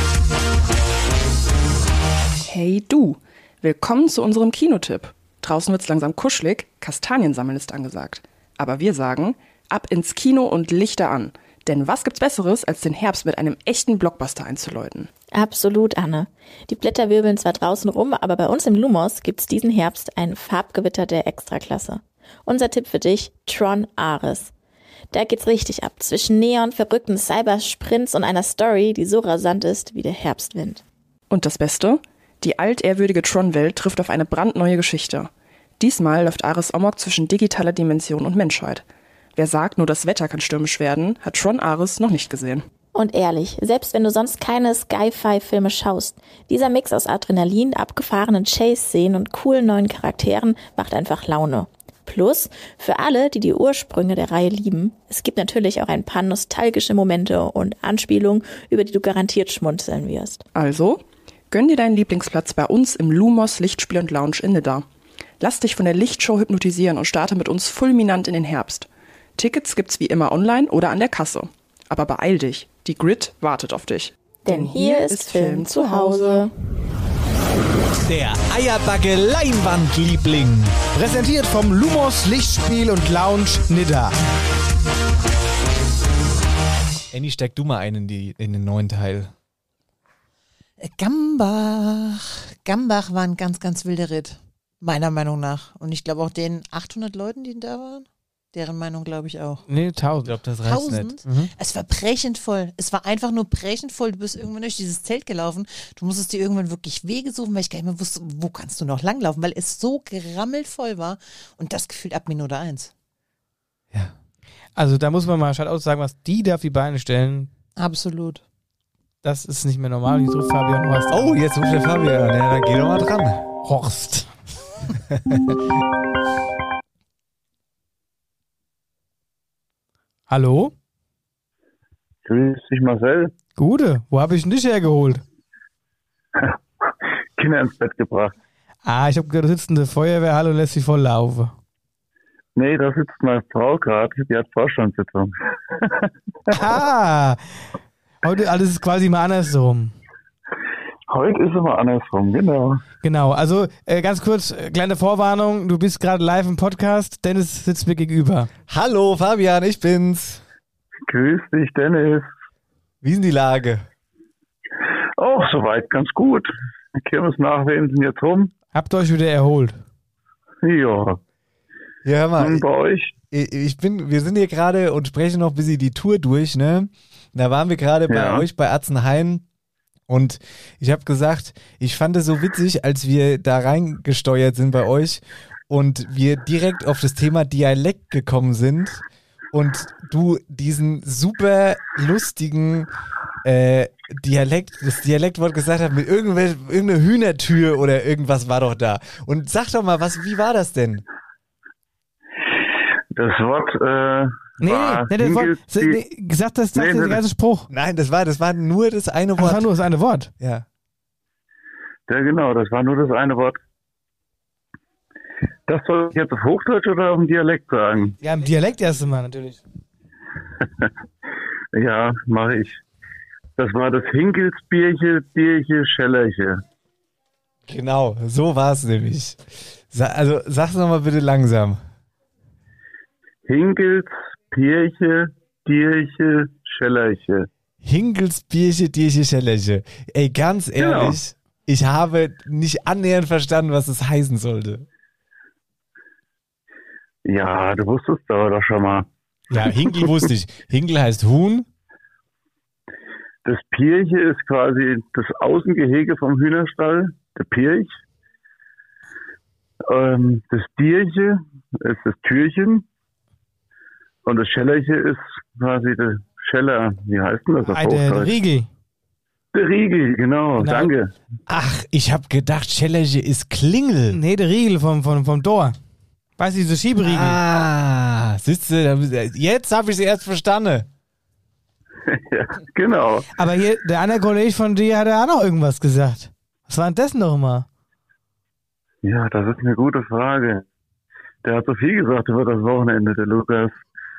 Hey du, willkommen zu unserem Kinotipp. Draußen wird's langsam kuschelig, Kastaniensammeln ist angesagt. Aber wir sagen, ab ins Kino und Lichter an. Denn was gibt's Besseres, als den Herbst mit einem echten Blockbuster einzuläuten? Absolut, Anne. Die Blätter wirbeln zwar draußen rum, aber bei uns im Lumos gibt's diesen Herbst ein Farbgewitter der Extraklasse. Unser Tipp für dich, Tron Ares. Da geht's richtig ab, zwischen Neon, verrückten Cybersprints und einer Story, die so rasant ist wie der Herbstwind. Und das Beste? Die altehrwürdige Tron-Welt trifft auf eine brandneue Geschichte. Diesmal läuft Ares Amok zwischen digitaler Dimension und Menschheit. Wer sagt, nur das Wetter kann stürmisch werden, hat Tron Ares noch nicht gesehen. Und ehrlich, selbst wenn du sonst keine Sci-Fi-Filme schaust, dieser Mix aus Adrenalin, abgefahrenen Chase-Szenen und coolen neuen Charakteren macht einfach Laune. Plus, für alle, die die Ursprünge der Reihe lieben, es gibt natürlich auch ein paar nostalgische Momente und Anspielungen, über die du garantiert schmunzeln wirst. Also, gönn dir deinen Lieblingsplatz bei uns im Lumos Lichtspiel und Lounge in Nidda. Lass dich von der Lichtshow hypnotisieren und starte mit uns fulminant in den Herbst. Tickets gibt's wie immer online oder an der Kasse. Aber beeil dich, die Grid wartet auf dich. Denn hier ist Film zu Hause. Der Eierbacke Leinwandliebling. Präsentiert vom Lumos Lichtspiel und Lounge Nidda. Annie, steig du mal ein in, die, in den neuen Teil. Gambach. Gambach war ein ganz, ganz wilder Ritt. Meiner Meinung nach. Und ich glaube auch den achthundert Leuten, die da waren, deren Meinung glaube ich auch. Nee, Ich tausend. glaube, das reicht Tausend? nicht. Mhm. Es war brechend voll. Es war einfach nur brechend voll. Du bist irgendwann durch dieses Zelt gelaufen. Du musstest dir irgendwann wirklich Wege suchen, weil ich gar nicht mehr wusste, wo kannst du noch langlaufen, weil es so gerammelt voll war. Und das gefühlt ab Minute eins. Ja. Also da muss man mal Shoutout sagen, was die da auf die Beine stellen, Absolut. das ist nicht mehr normal. Jetzt ruft Fabian Horst. Oh, jetzt ruft der Fabian an. Ja, dann geh doch mal dran. Horst. Hallo? Grüß dich, Marcel. Gute, wo habe ich denn dich hergeholt? Kinder ins Bett gebracht. Ah, ich habe gehört, da sitzt eine Feuerwehrhalle und lässt sie voll laufen. Nee, da sitzt meine Frau gerade. Die hat Vorstandssitzung. Ah, heute alles ist quasi mal andersrum. Heute ist immer andersrum, genau. Genau, also äh, ganz kurz, äh, kleine Vorwarnung, du bist gerade live im Podcast, Dennis sitzt mir gegenüber. Hallo, Fabian, ich bin's. Grüß dich, Dennis. Wie ist denn die Lage? Oh, soweit ganz gut. Die Kirmesnachwehen sind jetzt rum. Habt ihr euch wieder erholt? Ja. Ja, hör mal, Und bei euch? ich, ich bin, wir sind hier gerade und sprechen noch ein bisschen die Tour durch, ne? Da waren wir gerade bei Ja. euch bei Atzenhain und ich habe gesagt, ich fand es so witzig, als wir da reingesteuert sind bei euch und wir direkt auf das Thema Dialekt gekommen sind und du diesen super lustigen äh, Dialekt, das Dialektwort gesagt hast mit irgendwel, irgendeiner Hühnertür oder irgendwas war doch da. Und sag doch mal, was, wie war das denn? Das Wort, äh, Nee, war nee, das Wort, Hinkel- nee, gesagt das, das Nee, ist der nee, ganze Spruch. Nein, das war, das war nur das eine Das war Wort. nur das eine Wort. Ja. Ja, genau, das war nur das eine Wort. Das soll ich jetzt auf Hochdeutsch oder auf dem Dialekt sagen? Ja, im Dialekt erst mal natürlich. Ja, mache ich. Das war das Hinkelsbierche, Bierche, Schellerche. Genau, so war es nämlich. Sa also sag's nochmal bitte langsam. Hinkels, Pirche, Dierche, Schellerche. Hinkelsbierche, Dierche, Schellerche. Ey, ganz Genau. ehrlich, ich habe nicht annähernd verstanden, was das heißen sollte. Ja, du wusstest aber doch schon mal. Ja, Hinkel wusste ich. Hinkel heißt Huhn. Das Pirche ist quasi das Außengehege vom Hühnerstall, der Pirch. Ähm, das Dierche ist das Türchen. Und das Schellerche ist quasi der Scheller. Wie heißt denn das auf Ah, der Hochdeutsch? Riegel. Der Riegel, genau, Genau. danke. Ach, ich hab gedacht, Challenger ist Klingel. Nee, der Riegel vom, vom, vom Tor. Weißt du, diese Schieberiegel. Ah, siehst du, da- jetzt habe ich sie erst verstanden. Ja, genau. Aber hier, der andere Kollege von dir hat ja auch noch irgendwas gesagt. Was war denn das nochmal? Ja, das ist eine gute Frage. Der hat so viel gesagt über das Wochenende, der Lukas.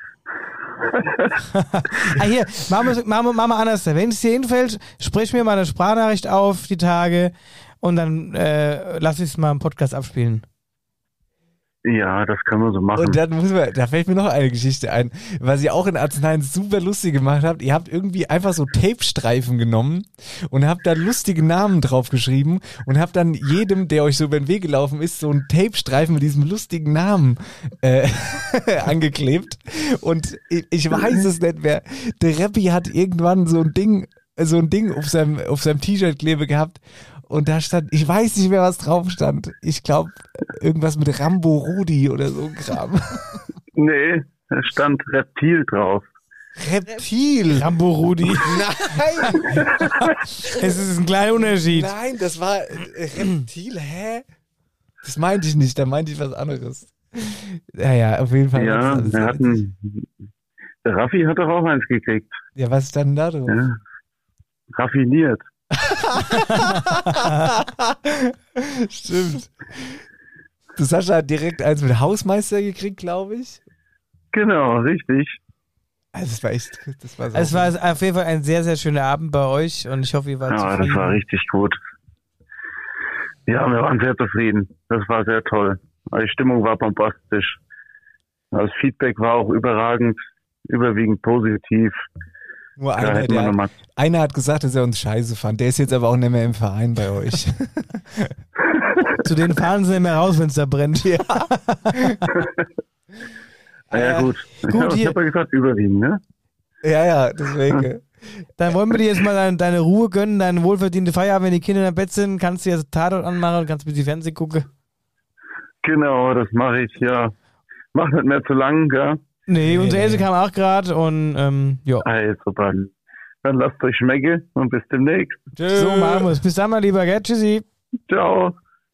Ah, hier, machen wir, machen wir, machen wir anders. Wenn es dir hinfällt, sprich mir mal eine Sprachnachricht auf die Tage und dann äh, lass ich es mal im Podcast abspielen. Ja, das kann man so machen. Und dann muss man, da fällt mir noch eine Geschichte ein, was ihr auch in Arzneien super lustig gemacht habt. Ihr habt irgendwie einfach so Tapestreifen genommen und habt da lustige Namen draufgeschrieben und habt dann jedem, der euch so über den Weg gelaufen ist, so einen Tapestreifen mit diesem lustigen Namen äh, angeklebt. Und ich, ich weiß es nicht mehr. Der Rappi hat irgendwann so ein Ding, so ein Ding auf seinem, auf seinem T-Shirt klebe gehabt. Und da stand, ich weiß nicht mehr, was drauf stand. Ich glaube, irgendwas mit Rambo Rudi oder so ein Kram. Nee, da stand Reptil drauf. Reptil. Rambo Rudi. Nein. Es ist ein kleiner Unterschied. Nein, das war äh, Reptil, hä? Das meinte ich nicht, da meinte ich was anderes. Ja, ja, auf jeden Fall. Ja, das wir hatten, der Raffi hat doch auch eins gekriegt. Ja, was stand da drauf? Ja. Raffiniert. Stimmt. Du, Sascha hat direkt eins mit Hausmeister gekriegt, glaube ich. Genau, richtig. Also das war echt, das war so. Es war auf jeden Fall ein sehr, sehr schöner Abend bei euch und ich hoffe, ihr wart Ja, zufrieden. das war richtig gut. Ja, wir waren sehr zufrieden. Das war sehr toll. Die Stimmung war bombastisch. Das Feedback war auch überragend, überwiegend positiv. Nur Da einer, hätten wir der, nochmal. einer hat gesagt, dass er uns scheiße fand. Der ist jetzt aber auch nicht mehr im Verein bei euch. Zu denen fahren sie nicht mehr raus, wenn es da brennt. Ja. Ja, gut. Gut, ich habe hier- hab ja gesagt, überwiegend, ne? Ja, ja, deswegen. Dann wollen wir dir jetzt mal deine, deine Ruhe gönnen, deine wohlverdiente Feierabend. Wenn die Kinder im Bett sind, kannst du jetzt Tatort anmachen und kannst ein bisschen Fernsehen gucken. Genau, das mache ich, ja. Mach nicht mehr zu lang, gell? Nee, unsere Else kam auch gerade und ähm, ja. Hey, super. Dann lasst euch schmecken und bis demnächst. So machen wir es. Bis dann mal lieber, gell? Tschüssi. Ciao.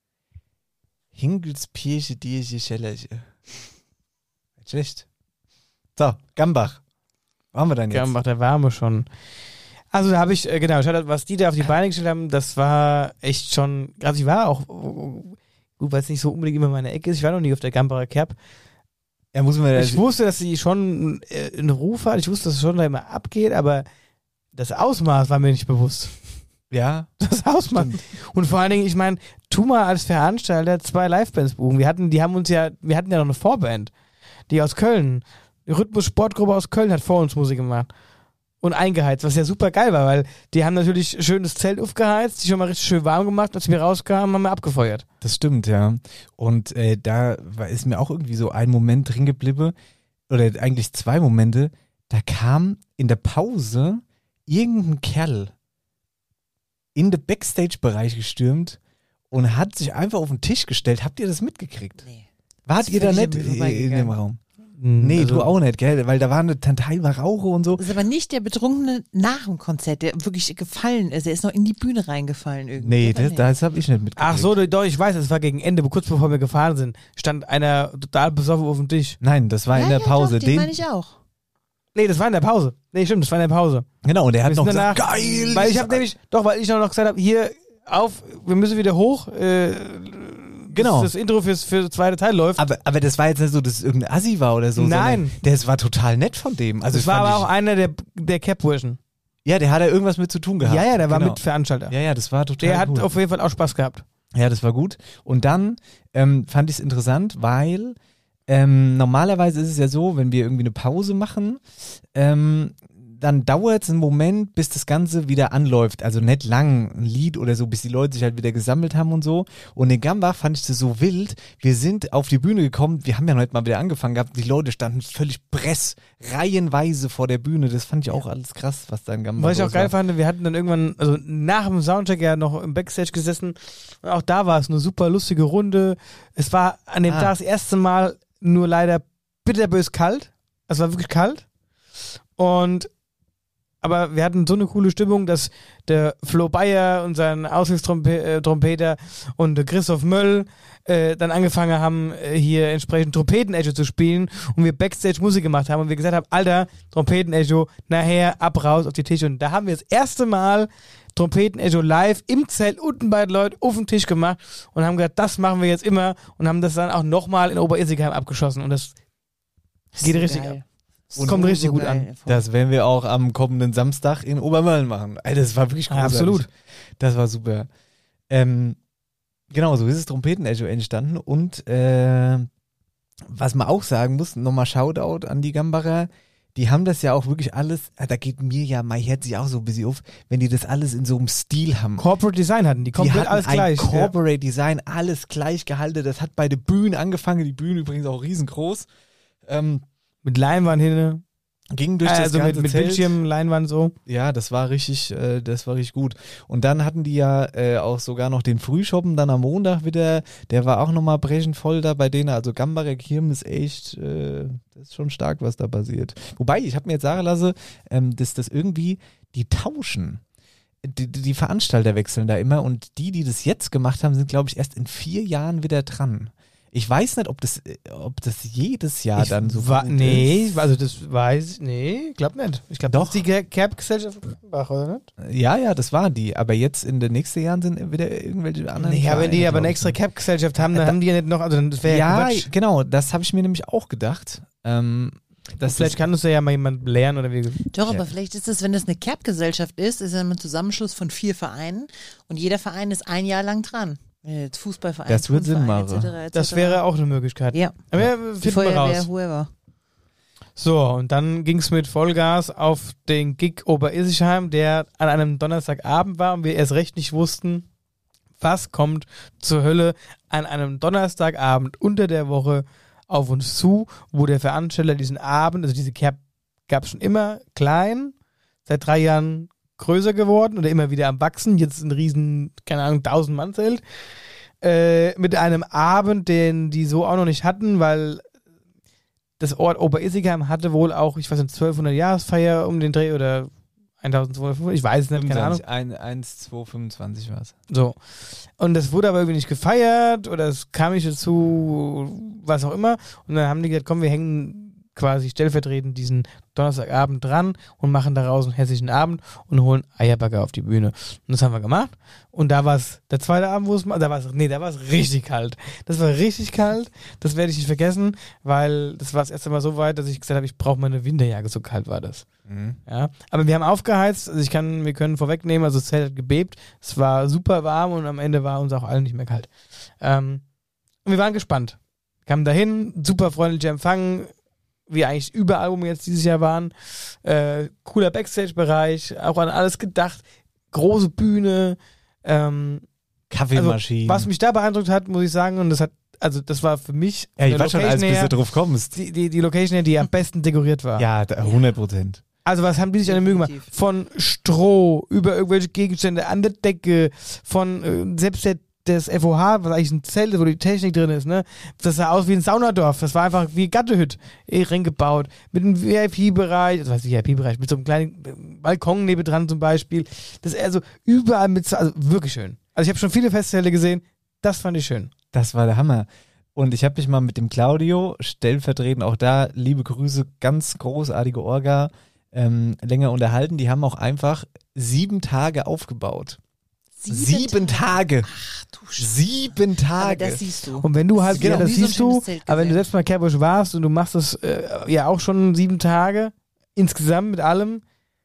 Hinkelspirche, Dierche, Schellerche. Nicht schlecht. So, Gambach. Was haben wir dann jetzt? Gambach, der Warme schon. Also da habe ich, äh, genau, Shoutout, was die da auf die Beine gestellt haben, das war echt schon, also ich war auch, gut, weil es nicht so unbedingt immer meine Ecke ist, ich war noch nie auf der Gambacher Kerb. Ja, muss man Ich wusste, dass sie schon äh, einen Ruf hat, ich wusste, dass es schon da immer abgeht, aber das Ausmaß war mir nicht bewusst. Ja. Das Ausmaß. Und vor allen Dingen, ich meine, tu mal als Veranstalter zwei Livebands buchen. Wir hatten, die haben uns ja, wir hatten ja noch eine Vorband, die aus Köln, die Rhythmus-Sportgruppe aus Köln hat vor uns Musik gemacht. Und eingeheizt, was ja super geil war, weil die haben natürlich schön das Zelt aufgeheizt, die schon mal richtig schön warm gemacht, als wir rauskamen, haben wir abgefeuert. Das stimmt, ja. Und äh, da war, ist mir auch irgendwie so ein Moment drin geblieben, oder eigentlich zwei Momente, da kam in der Pause irgendein Kerl in den Backstage-Bereich gestürmt und hat sich einfach auf den Tisch gestellt. Habt ihr das mitgekriegt? Nee. Wart Das ihr da völlig nicht an mir in dem vorbeigegangen. Raum? Nee, also, du auch nicht, gell? Weil da waren eine teilweise Rauche und so. Das ist aber nicht der Betrunkene nach dem Konzert, der wirklich gefallen ist. Er ist noch in die Bühne reingefallen irgendwie. Nee, Aber das, das habe ich nicht mitgekriegt. Ach so, doch, ich weiß, es war gegen Ende, kurz bevor wir gefahren sind, stand einer total besoffen auf dem Tisch. Nein, das war ja, in der ja, Pause. Doch, den Den, meine ich auch. Nee, das war in der Pause. Nee, stimmt, das war in der Pause. genau, und der hat Wir noch sind gesagt, danach- geil. Weil ich habe nämlich, doch, weil ich noch gesagt habe, hier auf, wir müssen wieder hoch, äh, Genau. das, das Intro fürs, für das zweite Teil läuft. Aber, aber das war jetzt nicht so, dass es irgendein Assi war oder so. Nein. sondern Das war total nett von dem. Also das war fand aber ich, auch einer der, der Cap-Burschen. Ja, der hat da irgendwas mit zu tun gehabt. Ja, ja, der war Genau. Mitveranstalter. Ja, ja, das war total Der hat cool. auf jeden Fall auch Spaß gehabt. Ja, das war gut. Und dann ähm, fand ich es interessant, weil ähm, normalerweise ist es ja so, wenn wir irgendwie eine Pause machen, ähm, dann dauert es einen Moment, bis das Ganze wieder anläuft. Also nicht lang, ein Lied oder so, bis die Leute sich halt wieder gesammelt haben und so. Und in Gambach fand ich das so wild. Wir sind auf die Bühne gekommen, wir haben ja heute mal wieder angefangen gehabt, die Leute standen völlig press, reihenweise vor der Bühne. Das fand ich auch alles krass, was da in Gambach Was ich auch los geil war. fand, wir hatten dann irgendwann, also nach dem Soundcheck ja noch im Backstage gesessen und auch da war es eine super lustige Runde. Es war an dem Ah. Tag das erste Mal nur leider bitterbös kalt. Es war wirklich kalt. Und aber wir hatten so eine coole Stimmung, dass der Flo Bayer und sein Aushilfstrompeter und der Christoph Möll äh, dann angefangen haben, äh, hier entsprechend Trompetenecho zu spielen und wir Backstage Musik gemacht haben und wir gesagt haben, Alter, Trompetenecho, nachher ab raus auf die Tische. Und da haben wir das erste Mal Trompetenecho live im Zelt unten bei den Leuten auf den Tisch gemacht und haben gesagt, das machen wir jetzt immer und haben das dann auch nochmal in Oberissigheim abgeschossen und das geht richtig geil. ab. Das kommt richtig gut geil. an. Das werden wir auch am kommenden Samstag in Obermölln machen. Ey, das war wirklich großartig. Absolut. Das war super. Ähm, genau, so ist das Trompetenecho entstanden und äh, was man auch sagen muss, nochmal Shoutout an die Gambacher, die haben das ja auch wirklich alles, da geht mir ja mein Herz sich auch so ein bisschen auf, wenn die das alles in so einem Stil haben. Corporate Design hatten die, Die komplett hatten alles ein gleich. Corporate ja. Design, alles gleich gehalten. Das hat bei der Bühne angefangen, die Bühne übrigens auch riesengroß. Ähm, Mit Leinwand hin, ging durch das also ganze mit, mit Zelt. Bildschirm, Leinwand so. Ja, das war richtig, äh, das war richtig gut. Und dann hatten die ja äh, auch sogar noch den Frühschoppen dann am Montag wieder, der war auch nochmal brechend voll da bei denen, also Gambacher Kirmes ist echt, äh, das ist schon stark, was da passiert. Wobei, ich habe mir jetzt sagen lassen, ähm, dass das irgendwie, die tauschen. Die, die Veranstalter wechseln da immer und die, die das jetzt gemacht haben, sind, glaube ich, erst in vier Jahren wieder dran. Ich weiß nicht, ob das, ob das jedes Jahr Ich dann so wa- ist. Nee, also das weiß ich, nee, glaub nicht. Ich glaube, Doch. das ist die Kerb-Gesellschaft von Bach, oder nicht? Ja, ja, das waren die. Aber jetzt in den nächsten Jahren sind wieder irgendwelche anderen. Nee, ja, wenn die Vereine, aber eine glaub extra ich. Cap-Gesellschaft haben, dann Da- haben die ja nicht noch, also das wäre ja, Ja, Quatsch. genau, das habe ich mir nämlich auch gedacht. Ähm, das Vielleicht ist, kann uns ja mal jemand lernen oder wie. Doch, Ja. aber vielleicht ist es, wenn das eine Cap-Gesellschaft ist, ist es ein Zusammenschluss von vier Vereinen und jeder Verein ist ein Jahr lang dran. Wenn jetzt Fußballverein, Das wird Sinn Turnverein, machen. et cetera, et Das cetera. wäre auch eine Möglichkeit. Ja. Aber ja, Die finden wir Feuerwehr, raus. whoever. So, und dann ging es mit Vollgas auf den Gig Oberissigheim, der an einem Donnerstagabend war und wir erst recht nicht wussten, was kommt zur Hölle an einem Donnerstagabend unter der Woche auf uns zu, wo der Veranstalter diesen Abend, also diese Cap gab es schon immer klein, seit drei Jahren größer geworden oder immer wieder am Wachsen, jetzt ein riesen, keine Ahnung, tausend Mann Zelt, äh, mit einem Abend, den die so auch noch nicht hatten, weil das Ort Oberissigheim hatte wohl auch, ich weiß nicht, zwölfhundert Jahresfeier um den Dreh oder eintausendzweihundert, ich weiß es nicht, keine Ahnung. eins, zwei, fünfundzwanzig war es. So. Und das wurde aber irgendwie nicht gefeiert oder es kam nicht dazu, was auch immer. Und dann haben die gesagt, komm, wir hängen quasi stellvertretend diesen Donnerstagabend dran und machen daraus einen hessischen Abend und holen Eierbagger auf die Bühne. Und das haben wir gemacht. Und da war es der zweite Abend, wo es mal, da war es, nee, da war es richtig kalt. Das war richtig kalt. Das werde ich nicht vergessen, weil das war das erste Mal so weit, dass ich gesagt habe, ich brauche mal eine Winterjacke, so kalt war das. Mhm. Ja, aber wir haben aufgeheizt, also ich kann, wir können vorwegnehmen, also das Zelt hat gebebt, es war super warm und am Ende war uns auch allen nicht mehr kalt. Ähm, und wir waren gespannt. Kamen dahin, super freundlicher Empfang, wie eigentlich überall, wo wir jetzt dieses Jahr waren. Äh, cooler Backstage-Bereich, auch an alles gedacht, große Bühne. Ähm, Kaffeemaschinen. also, was mich da beeindruckt hat, muss ich sagen, und das hat, also das war für mich ja, ich von war der schon, als Location bis her, du drauf kommst. die, die, die Location her, die am besten dekoriert war. Ja, da- hundert Prozent. Also was haben die sich an der Mühe gemacht? Definitiv. Von Stroh über irgendwelche Gegenstände an der Decke, von äh, selbst der, das F O H, was eigentlich ein Zelt ist, wo die Technik drin ist, ne? Das sah aus wie ein Saunadorf. Das war einfach wie Gattehütte eh reingebaut. Mit einem V I P-Bereich, das heißt V I P-Bereich, mit so einem kleinen Balkon nebendran zum Beispiel. Das ist also überall mit, also wirklich schön. Also ich habe schon viele Festsäle gesehen, das fand ich schön. Das war der Hammer. Und ich habe mich mal mit dem Claudio, stellvertretend auch da, liebe Grüße, ganz großartige Orga, ähm, länger unterhalten. Die haben auch einfach sieben Tage aufgebaut. Sieben, Tage. Ach du Scheiße. Sieben Aber Tage. das siehst du. Und wenn du halt, Genau, ja, das wie so ein siehst du, schönes Zelt aber wenn du gesehen. selbst mal Kerbusch warst und du machst das äh, ja auch schon sieben Tage insgesamt mit allem,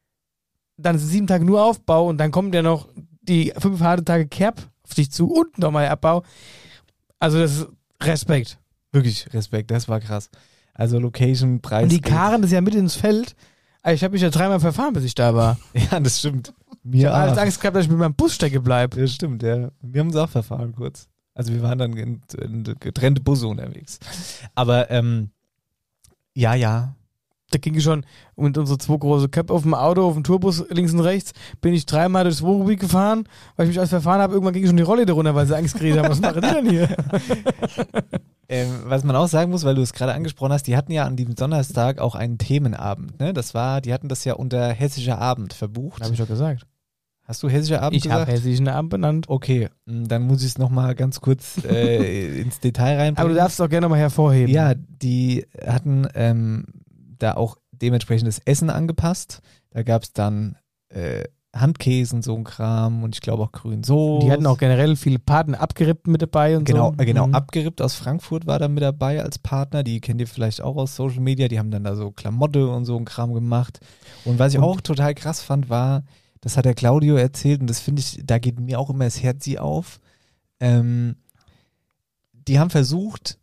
dann sind sieben Tage nur Aufbau und dann kommen ja noch die fünf harte Tage Kerb auf dich zu und nochmal Abbau. Also das ist Respekt. Wirklich Respekt, das war krass. Also Location, Preis. Und die Karren, das ist ja mit ins Feld. Also ich habe mich ja dreimal verfahren, bis ich da war. Ja, das stimmt. Ich Mir habe alles auch. Angst gehabt, dass ich mit meinem Bus stecken bleibe. Das stimmt, ja. Wir haben uns auch verfahren kurz. Also wir waren dann in, in getrennte Busse unterwegs. Aber ähm, ja, ja. Da ging ich schon mit unsere zwei große Köpfe auf dem Auto, auf dem Tourbus links und rechts, bin ich dreimal durchs Wohngebiet gefahren, weil ich mich alles verfahren habe. Irgendwann ging schon die Rolle da runter, weil sie Angst gekriegt haben. Was machen die denn hier? Ähm, was man auch sagen muss, weil du es gerade angesprochen hast, die hatten ja an diesem Donnerstag auch einen Themenabend. Ne? Das war, die hatten das ja unter Hessischer Abend verbucht. Habe ich doch gesagt. Hast du Hessischer Abend Ich gesagt? habe Hessischen Abend benannt. Okay, m, dann muss ich es nochmal ganz kurz äh, ins Detail reinbringen. Aber du darfst es auch gerne nochmal hervorheben. Ja, die hatten ähm, da auch dementsprechend das Essen angepasst. Da gab es dann äh, Handkäse und so ein Kram und ich glaube auch grünen Soße. Die hatten auch generell viele Paten abgerippt mit dabei und Genau, so. äh, genau, Mhm. abgerippt aus Frankfurt war da mit dabei als Partner. Die kennt ihr vielleicht auch aus Social Media. Die haben dann da so Klamotte und so ein Kram gemacht. Und was ich Und- auch total krass fand, war, das hat der Claudio erzählt und das finde ich, da geht mir auch immer das Herz auf. Ähm, die haben versucht,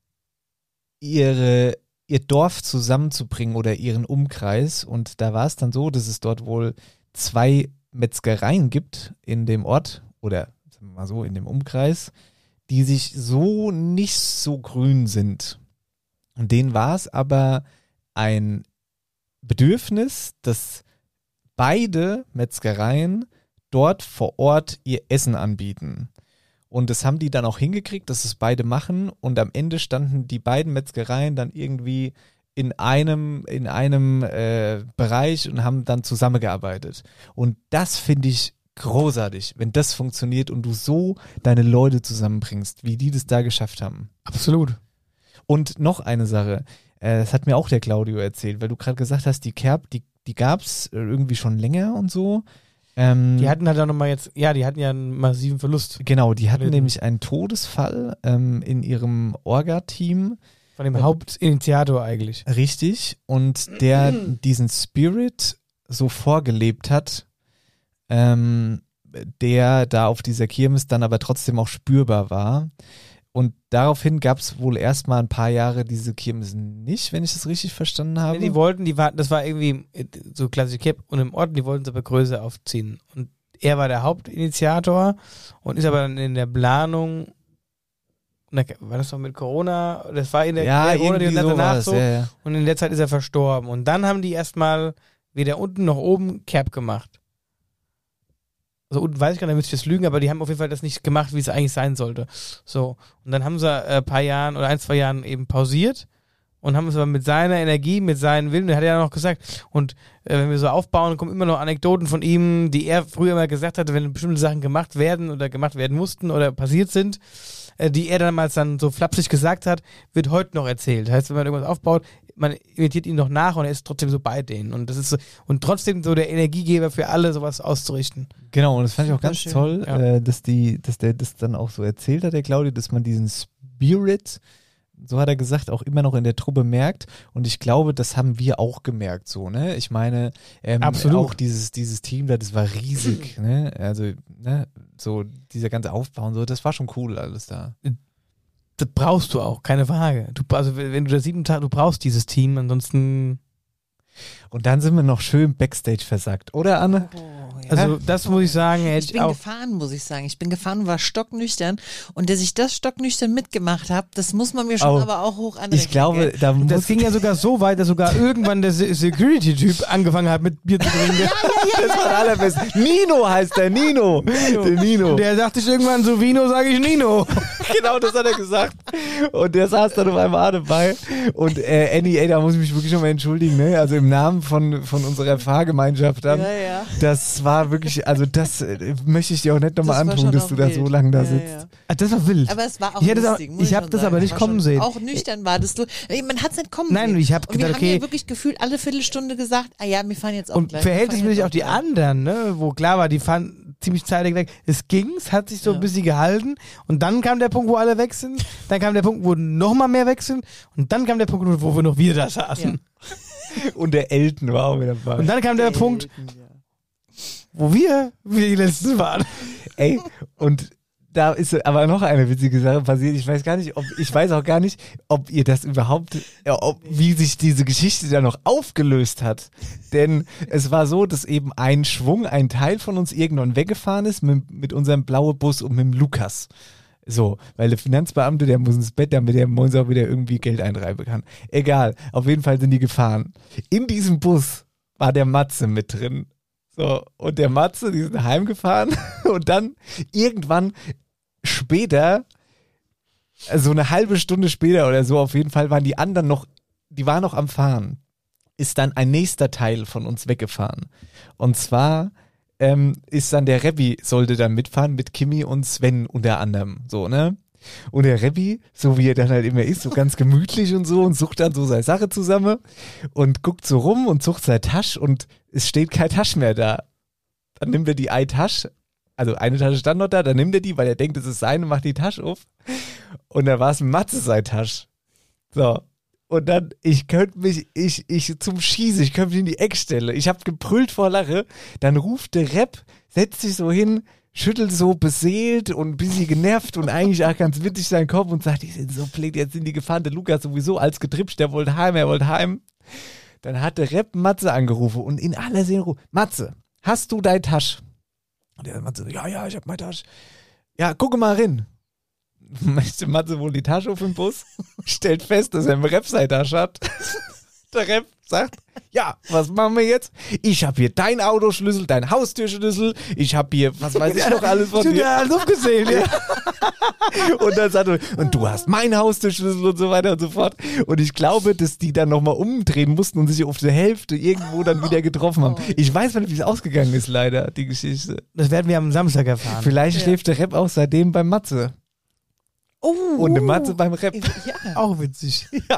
ihre, ihr Dorf zusammenzubringen oder ihren Umkreis. Und da war es dann so, dass es dort wohl zwei Metzgereien gibt in dem Ort oder sagen wir mal so in dem Umkreis, die sich so nicht so grün sind. Und denen war es aber ein Bedürfnis, dass beide Metzgereien dort vor Ort ihr Essen anbieten. Und das haben die dann auch hingekriegt, dass es beide machen. Und am Ende standen die beiden Metzgereien dann irgendwie in einem, in einem äh, Bereich und haben dann zusammengearbeitet. Und das finde ich großartig, wenn das funktioniert und du so deine Leute zusammenbringst, wie die das da geschafft haben. Absolut. Und noch eine Sache, äh, das hat mir auch der Claudio erzählt, weil du gerade gesagt hast, die Kerb, die, die gab es irgendwie schon länger und so. Ähm, Die hatten halt auch nochmal jetzt, ja, die hatten ja einen massiven Verlust genau, die hatten Reden. nämlich einen Todesfall ähm, in ihrem Orga-Team. von dem Hauptinitiator eigentlich. Richtig. Und der diesen Spirit so vorgelebt hat, ähm, der da auf dieser Kirmes dann aber trotzdem auch spürbar war. Und daraufhin gab es wohl erstmal ein paar Jahre diese Kirmes nicht, wenn ich das richtig verstanden habe. Die wollten, die war, das war irgendwie äh, so klassisch Cap und im Ort, die wollten es aber größer aufziehen. Und er war der Hauptinitiator und ist aber dann in der Planung, na, war das noch mit Corona? Das war in der, ja, der Corona, die irgendwie so danach war es, so. ja, ja. Und in der Zeit ist er verstorben. Und dann haben die erstmal weder unten noch oben Cap gemacht. Also unten weiß ich gar nicht, da müsste ich das lügen, aber die haben auf jeden Fall das nicht gemacht, wie es eigentlich sein sollte. So. Und dann haben sie äh, ein paar Jahren oder ein, zwei Jahren eben pausiert und haben es aber mit seiner Energie, mit seinem Willen, der hat ja noch gesagt, und äh, wenn wir so aufbauen, kommen immer noch Anekdoten von ihm, die er früher mal gesagt hatte, wenn bestimmte Sachen gemacht werden oder gemacht werden mussten oder passiert sind, äh, die er damals dann so flapsig gesagt hat, wird heute noch erzählt. Heißt, wenn man irgendwas aufbaut, man imitiert ihn noch nach und er ist trotzdem so bei denen. Und das ist so, und trotzdem so der Energiegeber für alle, sowas auszurichten. Genau, und das fand ich auch ganz schön. toll, Ja. äh, dass die, dass der das dann auch so erzählt hat, der Claudio, dass man diesen Spirit, so hat er gesagt, auch immer noch in der Truppe merkt. Und ich glaube, das haben wir auch gemerkt, so, ne? Ich meine, ähm, Absolut. auch dieses, dieses Team da, das war riesig, ne? Also, ne, so dieser ganze Aufbau und so, das war schon cool alles da. Das brauchst du auch, keine Frage. Du, also wenn du da sieben Tage, du brauchst dieses Team, ansonsten. Und dann sind wir noch schön Backstage versackt, oder Anne? Oh, ja. Also das muss ich sagen, hätte Ich ich bin auch. gefahren, muss ich sagen. Ich bin gefahren und war stocknüchtern. Und dass ich das stocknüchtern mitgemacht habe, das muss man mir schon Oh, aber auch hoch anrechnen. Ich glaube, gell? da Das muss ging ja sogar so weit, dass sogar irgendwann der Se- Security-Typ angefangen hat, mit Bier zu trinken. das war der allerbeste. Nino heißt der, Nino. Der Nino. Der dachte ich irgendwann so, Vino, sage ich Nino. Genau, das hat er gesagt. Und der saß dann auf einmal dabei. Und äh, Annie, ey, da muss ich mich wirklich schon mal entschuldigen, ne? Also im Namen von, von unserer Fahrgemeinschaft dann. Ja, ja. Das war wirklich, also das äh, möchte ich dir auch nicht nochmal Das war antun, schon dass auch du da wild. so lange da Ja, sitzt. ja. Ah, das war wild. Aber es war auch Ich hätte das- lustig, muss ich hab schon das sagen. aber nicht War kommen schon, sehen. Auch nüchtern war das. Ey, man hat es nicht kommen Nein, sehen. ich hab Und wir gedacht, haben okay. ja wirklich gefühlt alle Viertelstunde gesagt, ah ja, wir fahren jetzt auch Und gleich. wir fahren verhältnismäßig jetzt auch die gleich. anderen, ne, wo klar war, die fahren ziemlich zeitig weg. Es ging, es hat sich so Ja. ein bisschen gehalten und dann kam der Punkt, wo alle weg sind, dann kam der Punkt, wo noch mal mehr weg sind und dann kam der Punkt, wo wir noch wir da saßen. Und der Elton war auch wieder dabei. Und dann kam der Punkt, wo wir, wir die Letzten waren. Ey, und da ist aber noch eine witzige Sache passiert. Ich weiß gar nicht, ob, ich weiß auch gar nicht, ob ihr das überhaupt, ja, ob, wie sich diese Geschichte da noch aufgelöst hat. Denn es war so, dass eben ein Schwung, ein Teil von uns irgendwann weggefahren ist mit, mit unserem blauen Bus und mit dem Lukas. So, weil der Finanzbeamte, der muss ins Bett, damit der morgens auch wieder irgendwie Geld eintreiben kann. Egal, auf jeden Fall sind die gefahren. In diesem Bus war der Matze mit drin. So, und der Matze, die sind heimgefahren und dann irgendwann später so eine halbe Stunde später oder so, auf jeden Fall waren die anderen noch, die waren noch am Fahren. Ist dann ein nächster Teil von uns weggefahren. Und zwar ähm, ist dann der Rebbi, sollte dann mitfahren mit Kimi und Sven unter anderem. So, ne? Und der Rebbi, so wie er dann halt immer ist, so ganz gemütlich und so und sucht dann so seine Sache zusammen und guckt so rum und sucht seine Tasche und es steht keine Tasche mehr da. Dann nimmt er die eine Tasche, also eine Tasche stand noch da, dann nimmt er die, weil er denkt, es ist seine, macht die Tasche auf und dann war es Matze seine Tasche. So. Und dann, ich könnte mich, ich, ich zum Schießen, ich könnte mich in die Eckstelle. Ich hab gebrüllt vor Lache. Dann ruft der Rap, setzt sich so hin, schüttelt so beseelt und ein bisschen genervt und eigentlich auch ganz witzig seinen Kopf und sagt, die sind so blöd, jetzt sind die gefahren. Der Lukas sowieso als getripscht, der wollte heim, er wollte heim. Dann hat der Rap Matze angerufen und in aller Seelenruhe, Matze, hast du deine Tasche? Und der Matze, ja, ja, ich hab meine Tasche. Ja, gucke mal rein. Möchte Matze wohl die Tasche auf den Bus, stellt fest, dass er im Rap seine Tasche hat. Der Rap sagt, ja, was machen wir jetzt? Ich habe hier dein Autoschlüssel, dein Haustürschlüssel, ich habe hier, was weiß ich noch alles von dir. Ja, alles aufgezählt, ja. Und dann sagt er, und du hast meinen Haustürschlüssel und so weiter und so fort. Und ich glaube, dass die dann nochmal umdrehen mussten und sich auf der Hälfte irgendwo dann wieder getroffen haben. Ich weiß nicht, wie es ausgegangen ist, leider, die Geschichte. Das werden wir am Samstag erfahren. Vielleicht ja. schläft der Rap auch seitdem beim Matze. Oh. Und eine Matze beim Rap. Ja. Auch witzig. Ja.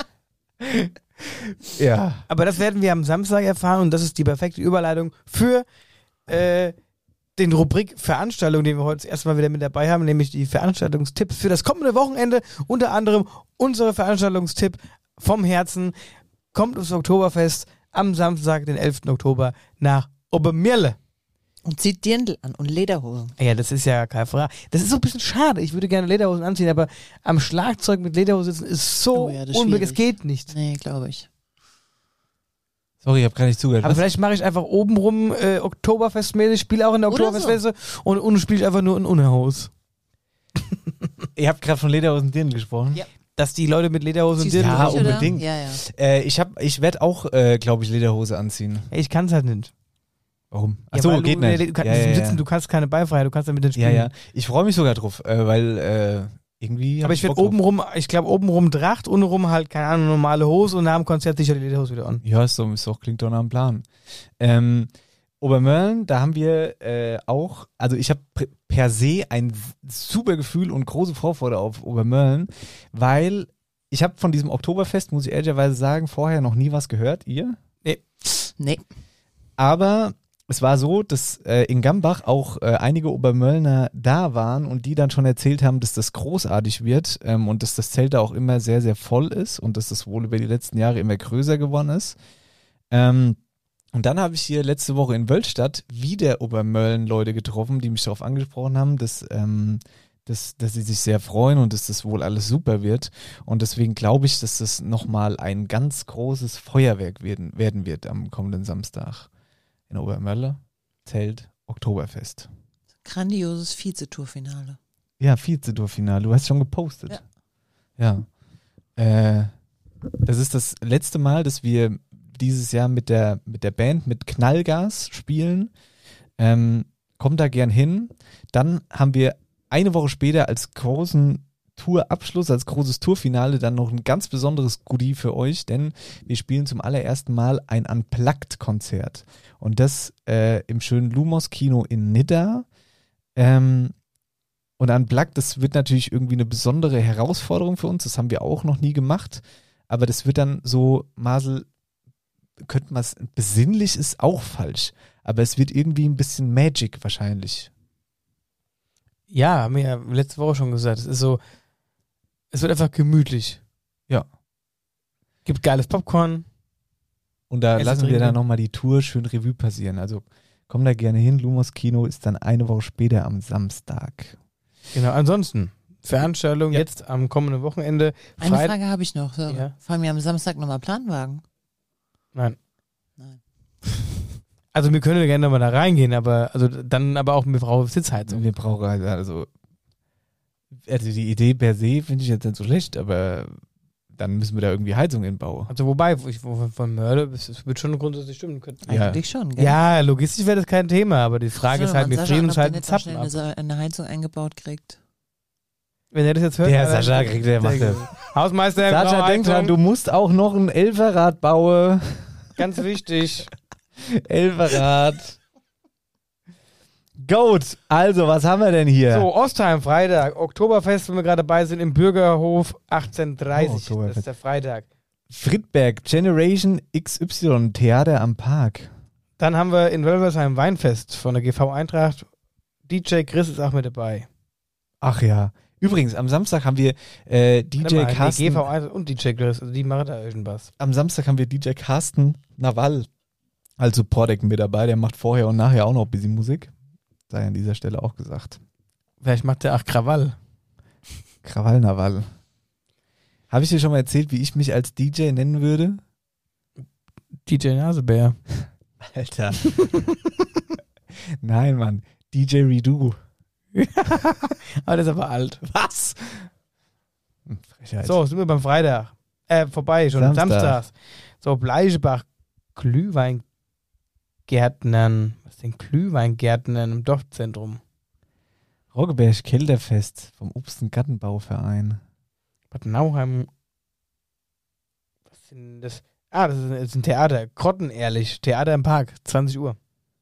Ja. Aber das werden wir am Samstag erfahren und das ist die perfekte Überleitung für äh, den Rubrik Veranstaltung, den wir heute das erste Mal wieder mit dabei haben, nämlich die Veranstaltungstipps für das kommende Wochenende. Unter anderem unsere Veranstaltungstipp vom Herzen kommt aufs Oktoberfest am Samstag, den elften Oktober nach Obermirle. Und zieht Dirndl an und Lederhosen. Ja, das ist ja keine Frage. Das ist so ein bisschen schade. Ich würde gerne Lederhosen anziehen, aber am Schlagzeug mit Lederhosen sitzen ist so Oh ja, das ist unmöglich. Es schwierig. geht nicht. Nee, glaube ich. Sorry, ich habe gar nicht zugehört. Aber Was? vielleicht mache ich einfach obenrum äh, Oktoberfestmäßig, spiele auch in der Oder Oktoberfestmesse und unten spiele ich einfach nur in Unterhose. Ihr habt gerade von Lederhosen Dirndl gesprochen. Ja. Dass die Leute mit Lederhosen Ziehst du Dirndl- Ja, nicht, oder? unbedingt. Ja, ja. Äh, ich hab, ich werde auch, äh, glaube ich, Lederhose anziehen. Ey, ich kann es halt nicht. Warum? Ja, Achso, weil geht du, nicht. Du kannst ja, nicht ja, sitzen, ja. du kannst keine Beifreiheit, du kannst damit nicht ja, spielen. ja. Ich freue mich sogar drauf, äh, weil äh, irgendwie. Aber hab ich werde Bock drauf. obenrum, ich glaube obenrum Tracht, untenrum halt, keine Ahnung, normale Hose und nach dem Konzert sicher die Lederhose wieder an. Ja, ist so, ist doch, klingt doch nach einem Plan. Ähm, Obermörlen, da haben wir äh, auch, also ich habe per se ein super Gefühl und große Vorfreude auf Obermörlen, weil ich habe von diesem Oktoberfest, muss ich ehrlicherweise sagen, vorher noch nie was gehört, ihr? Nee. Aber es war so, dass äh, in Gambach auch äh, einige Obermöllner da waren und die dann schon erzählt haben, dass das großartig wird ähm, und dass das Zelt da auch immer sehr, sehr voll ist und dass das wohl über die letzten Jahre immer größer geworden ist. Ähm, und dann habe ich hier letzte Woche in Wölstadt wieder Obermöllen-Leute getroffen, die mich darauf angesprochen haben, dass, ähm, dass, dass sie sich sehr freuen und dass das wohl alles super wird. Und deswegen glaube ich, dass das nochmal ein ganz großes Feuerwerk werden, werden wird am kommenden Samstag. In Obermölle, Zelt, Oktoberfest. Grandioses Vizetour-Finale. Ja, Vizetour-Finale. Du hast schon gepostet. Ja. Ja. Äh, das ist das letzte Mal, dass wir dieses Jahr mit der, mit der Band mit Knallgas spielen. Ähm, kommt da gern hin. Dann haben wir eine Woche später als großen Tourabschluss, als großes Tourfinale dann noch ein ganz besonderes Goodie für euch, denn wir spielen zum allerersten Mal ein Unplugged-Konzert. Und das äh, im schönen Lumos Kino in Nidda. Ähm, und Unplugged, das wird natürlich irgendwie eine besondere Herausforderung für uns. Das haben wir auch noch nie gemacht. Aber das wird dann so, Marcel, könnte man es, besinnlich ist auch falsch. Aber es wird irgendwie ein bisschen Magic wahrscheinlich. Ja, haben wir ja letzte Woche schon gesagt. Es ist so, es wird einfach gemütlich. Ja. Gibt geiles Popcorn. Und da Essen, lassen wir trinken. dann nochmal die Tour schön Revue passieren. Also komm da gerne hin. Lumos Kino ist dann eine Woche später am Samstag. Genau, ansonsten Veranstaltung Ja. jetzt am kommenden Wochenende. Eine Freit- Frage habe ich noch. So. Ja. Fahren wir am Samstag nochmal Planwagen? Nein. Nein. Also wir können gerne nochmal da reingehen, aber also dann aber auch mit Frau Sitzheizung. Wir brauchen also, also die Idee per se finde ich jetzt nicht so schlecht, aber dann müssen wir da irgendwie Heizung inbauen. Also wobei, ich, von, von Mörder, es wird schon grundsätzlich stimmen können. Ja. Eigentlich schon, gell? Ja, logistisch wäre das kein Thema, aber die Frage So, ist halt, man wir Sascha frieren an, uns ob halt der einen nicht noch Zappen schnell ab. eine, eine Heizung eingebaut kriegt. Wenn er das jetzt hört... Der dann- Sascha kriegt, der macht das. Hausmeister, Sascha, Frau denk dran, Heizung, du musst auch noch ein Elferrad bauen. ganz wichtig. Elferrad. Gut, also was haben wir denn hier? So, Ostheim, Freitag. Oktoberfest, wenn wir gerade dabei sind, im Bürgerhof achtzehn Uhr dreißig. Oh, das Oktoberfest. ist der Freitag. Friedberg, Generation X Y, Theater am Park. Dann haben wir in Wölversheim Weinfest von der G V Eintracht. D J Chris ist auch mit dabei. Ach ja. Übrigens, am Samstag haben wir äh, D Warte J mal, nee, Carsten. G V Eintracht und D J Chris, also die machen da irgendwas. Am Samstag haben wir D J Carsten Nawal als Support-Act mit dabei. Der macht vorher und nachher auch noch ein bisschen Musik. Sei an dieser Stelle auch gesagt. Vielleicht macht der auch Krawall. Krawall Nawal. Habe ich dir schon mal erzählt, wie ich mich als D J nennen würde? D J Nasebär. Alter. Nein, Mann. D J Redo. Aber das ist aber alt. Was? Hm, Frechheit. So, sind wir beim Freitag. Äh, vorbei, schon Samstag. Samstags. So, Bleichebach, Glühweingärtnern. Was ist denn Glühweingärtnern im Dorfzentrum? Roggeberg Kelderfest vom Obst- und Gartenbauverein. Bad Nauheim. Was ist denn das? Ah, das ist, das ist ein Theater. Grottenehrlich. Theater im Park. zwanzig Uhr.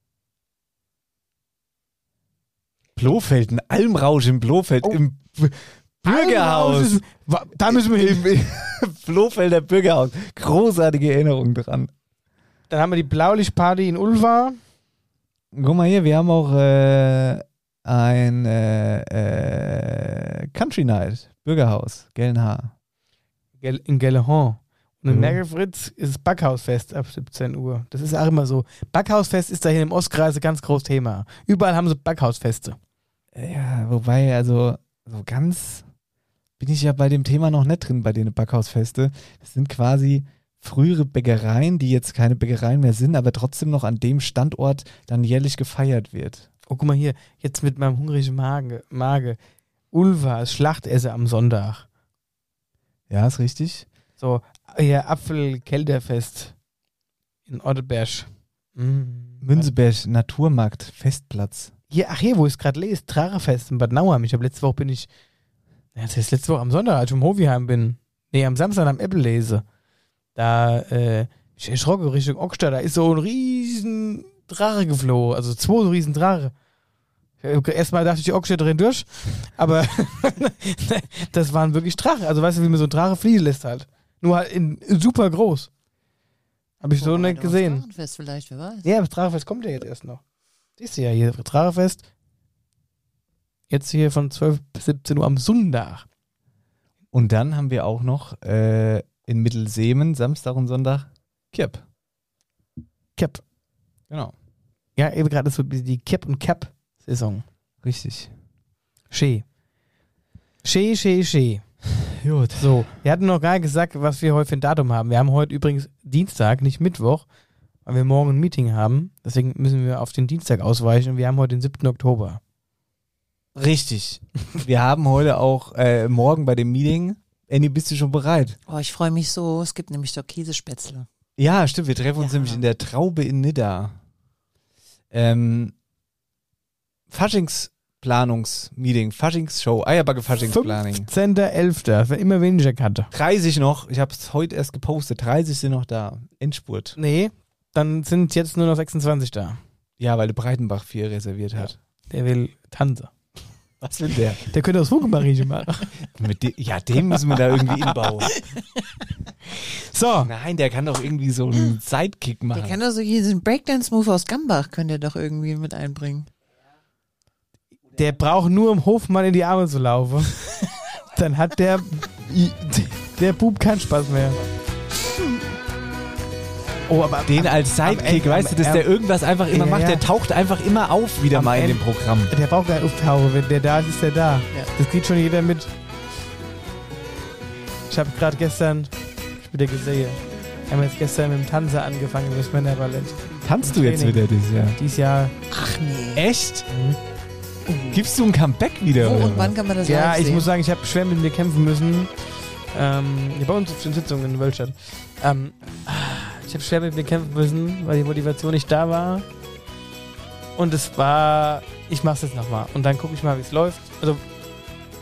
Blofeld, ein Almrausch im Blofeld, Oh. im B Bürgerhaus. Wa- Da müssen wir hin. Im Blofelder Bürgerhaus. Großartige Erinnerung dran. Dann haben wir die Blaulichtparty in Ulva. Guck mal hier, wir haben auch äh, ein äh, äh, Country Night, Bürgerhaus, Gelnhaar. Gel- In Gellehorn. Und in Mhm. Mergelfritz ist das Backhausfest ab siebzehn Uhr. Das ist auch immer so. Backhausfest ist da hier im Ostkreis ein ganz großes Thema. Überall haben sie Backhausfeste. Ja, wobei, also so ganz bin ich ja bei dem Thema noch nicht drin, bei den Backhausfeste. Das sind quasi frühere Bäckereien, die jetzt keine Bäckereien mehr sind, aber trotzdem noch an dem Standort dann jährlich gefeiert wird. Oh, guck mal hier, jetzt mit meinem hungrigen Magen, Mage. Ulva, das Schlachtesse am Sonntag. Ja, ist richtig. So, hier Apfelkelderfest in Otteberg. Mm. Münzeberg, Naturmarkt, Festplatz. Hier, ach hier, wo ich es gerade lese, Trarefest in Bad Nauheim. Ich habe letzte Woche bin ich, ja, das heißt letzte Woche am Sonntag, als ich im Hoviheim bin. Nee, am Samstag am Apple lese. Da, äh, ich erschrocken Richtung Ockstadt, da ist so ein riesen Drache geflogen. Also zwei so riesen Drache. Erstmal dachte ich, die Ockstadt drin durch, aber das waren wirklich Drachen. Also weißt du, wie man so ein Drache fliegen lässt halt. Nur halt in, super groß. Habe ich so nicht gesehen. Drachenfest vielleicht, wer weiß. Ja, das Drachenfest kommt ja jetzt erst noch. Siehst du ja hier, Drachenfest. Jetzt hier von zwölf bis siebzehn Uhr am Sonntag. Und dann haben wir auch noch äh, in Mittelseemen, Samstag und Sonntag, Kipp. Cap. Genau. Ja, eben gerade so die Cap- und Cap-Saison. Richtig. Schee. Schee, Schee, Schee. Gut. So, wir hatten noch gar nicht gesagt, was wir heute für ein Datum haben. Wir haben heute übrigens Dienstag, nicht Mittwoch, weil wir morgen ein Meeting haben. Deswegen müssen wir auf den Dienstag ausweichen und wir haben heute den siebten Oktober. Richtig. Wir haben heute auch äh, morgen bei dem Meeting. Annie, bist du schon bereit? Oh, ich freue mich so. Es gibt nämlich doch Käsespätzle. Ja, stimmt. Wir treffen uns Ja. nämlich in der Traube in Nidda. Ähm, Faschingsplanungsmeeting, Faschingsshow, Eierbacke Faschingsplanung. fünfzehnter elfter Das wird immer weniger Karte. dreißig noch, ich habe es heute erst gepostet, dreißig sind noch da. Endspurt. Nee, dann sind jetzt nur noch sechsundzwanzig da. Ja, weil der Breitenbach vier reserviert hat. Der will tanzen. Was will der? Der könnte das Vogelmariechen machen. Mit de ja, den müssen wir da irgendwie inbauen. So, Nein, der kann doch irgendwie so einen Sidekick machen. Der kann doch so hier diesen Breakdance-Move aus Gambach, könnt ihr doch irgendwie mit einbringen. der braucht nur im Hofmann in die Arme zu laufen. Dann hat der, der Bub keinen Spaß mehr. Oh, aber Den als am Sidekick, Ende- weißt du, dass am- der irgendwas einfach immer Ja, macht, ja. der taucht einfach immer auf wieder Am mal in Ende- dem Programm. Der braucht keinen Auftauchen. Wenn der da ist, ist der da. Ja. Das kriegt schon jeder mit. Ich habe gerade gestern, ich wieder gesehen, haben wir jetzt gestern mit dem Tanzer angefangen, das Männerballett. Tanzt du jetzt Training. wieder dieses Jahr? Dieses Jahr. Ach nee. Echt? Gibst du ein Comeback wieder? Wo oder und was? wann kann man das Ja, live ich sehen? muss sagen, ich habe schwer mit mir kämpfen müssen. Ähm, hier bei uns auf den Sitzungen in Wölstadt. Ähm, ich habe schwer mit mir kämpfen müssen, weil die Motivation nicht da war. Und es war, ich mach's jetzt nochmal. Und dann gucke ich mal, wie es läuft. Also,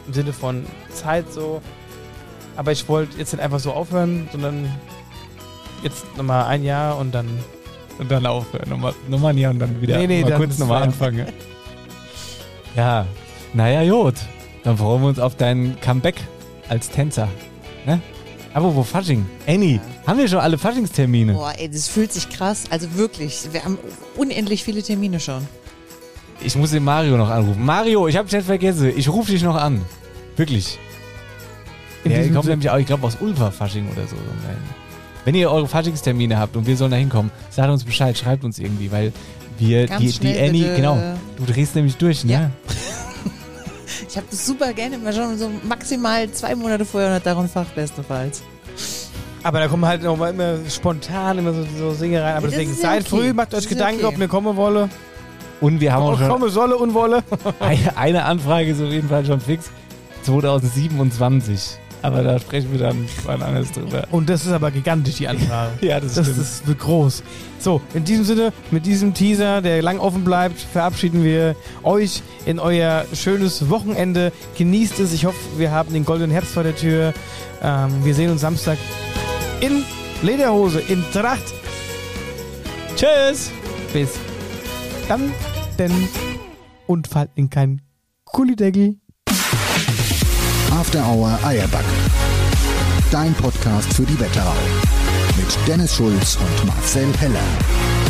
im Sinne von Zeit so. Aber ich wollte jetzt nicht einfach so aufhören, sondern jetzt nochmal ein Jahr und dann... Und dann aufhören, nochmal, nochmal ein Jahr und dann wieder Nee, nee, mal dann kurz ist nochmal Feier. anfangen. Ja, naja, gut. Dann freuen wir uns auf dein Comeback als Tänzer. Ne? Aber wo Fasching? Annie, haben wir schon alle Faschingstermine? Boah, ey, das fühlt sich krass. Also wirklich, wir haben unendlich viele Termine schon. Ich muss den Mario noch anrufen. Mario, ich hab dich nicht vergessen. Ich rufe dich noch an. Wirklich. In Der diesem kommt Sinne- nämlich auch, ich glaube, aus Ulva Fasching oder so. Wenn ihr eure Faschingstermine habt und wir sollen da hinkommen, sagt uns Bescheid, schreibt uns irgendwie, weil wir, Ganz die, die schnell Annie, bitte. genau, du drehst nämlich durch, ne? Ja. Ich habe das super gerne immer schon so maximal zwei Monate vorher und darum Fach bestenfalls. Aber da kommen halt noch mal immer spontan immer so, so Dinge rein. Aber Ja, das deswegen ist ja seid okay. früh, macht Das euch ist ja Gedanken, okay. ob mir kommen wolle. Und wir haben auch Ob schon, komme solle, unwolle. eine, eine Anfrage ist auf jeden Fall schon fix, zwanzig siebenundzwanzig. Aber da sprechen wir dann wann anders drüber. Und das ist aber gigantisch, die Anfrage. Ja, das, Das, stimmt. das wird groß. So, in diesem Sinne, mit diesem Teaser, der lang offen bleibt, verabschieden wir euch in euer schönes Wochenende. Genießt es. Ich hoffe, wir haben den goldenen Herbst vor der Tür. Ähm, wir sehen uns Samstag in Lederhose, in Tracht. Tschüss! Bis dann, denn und fallt in kein Kullideckel. After Hour Eierbacke. Dein Podcast für die Wetterau. Mit Dennis Schulz und Marcel Heller.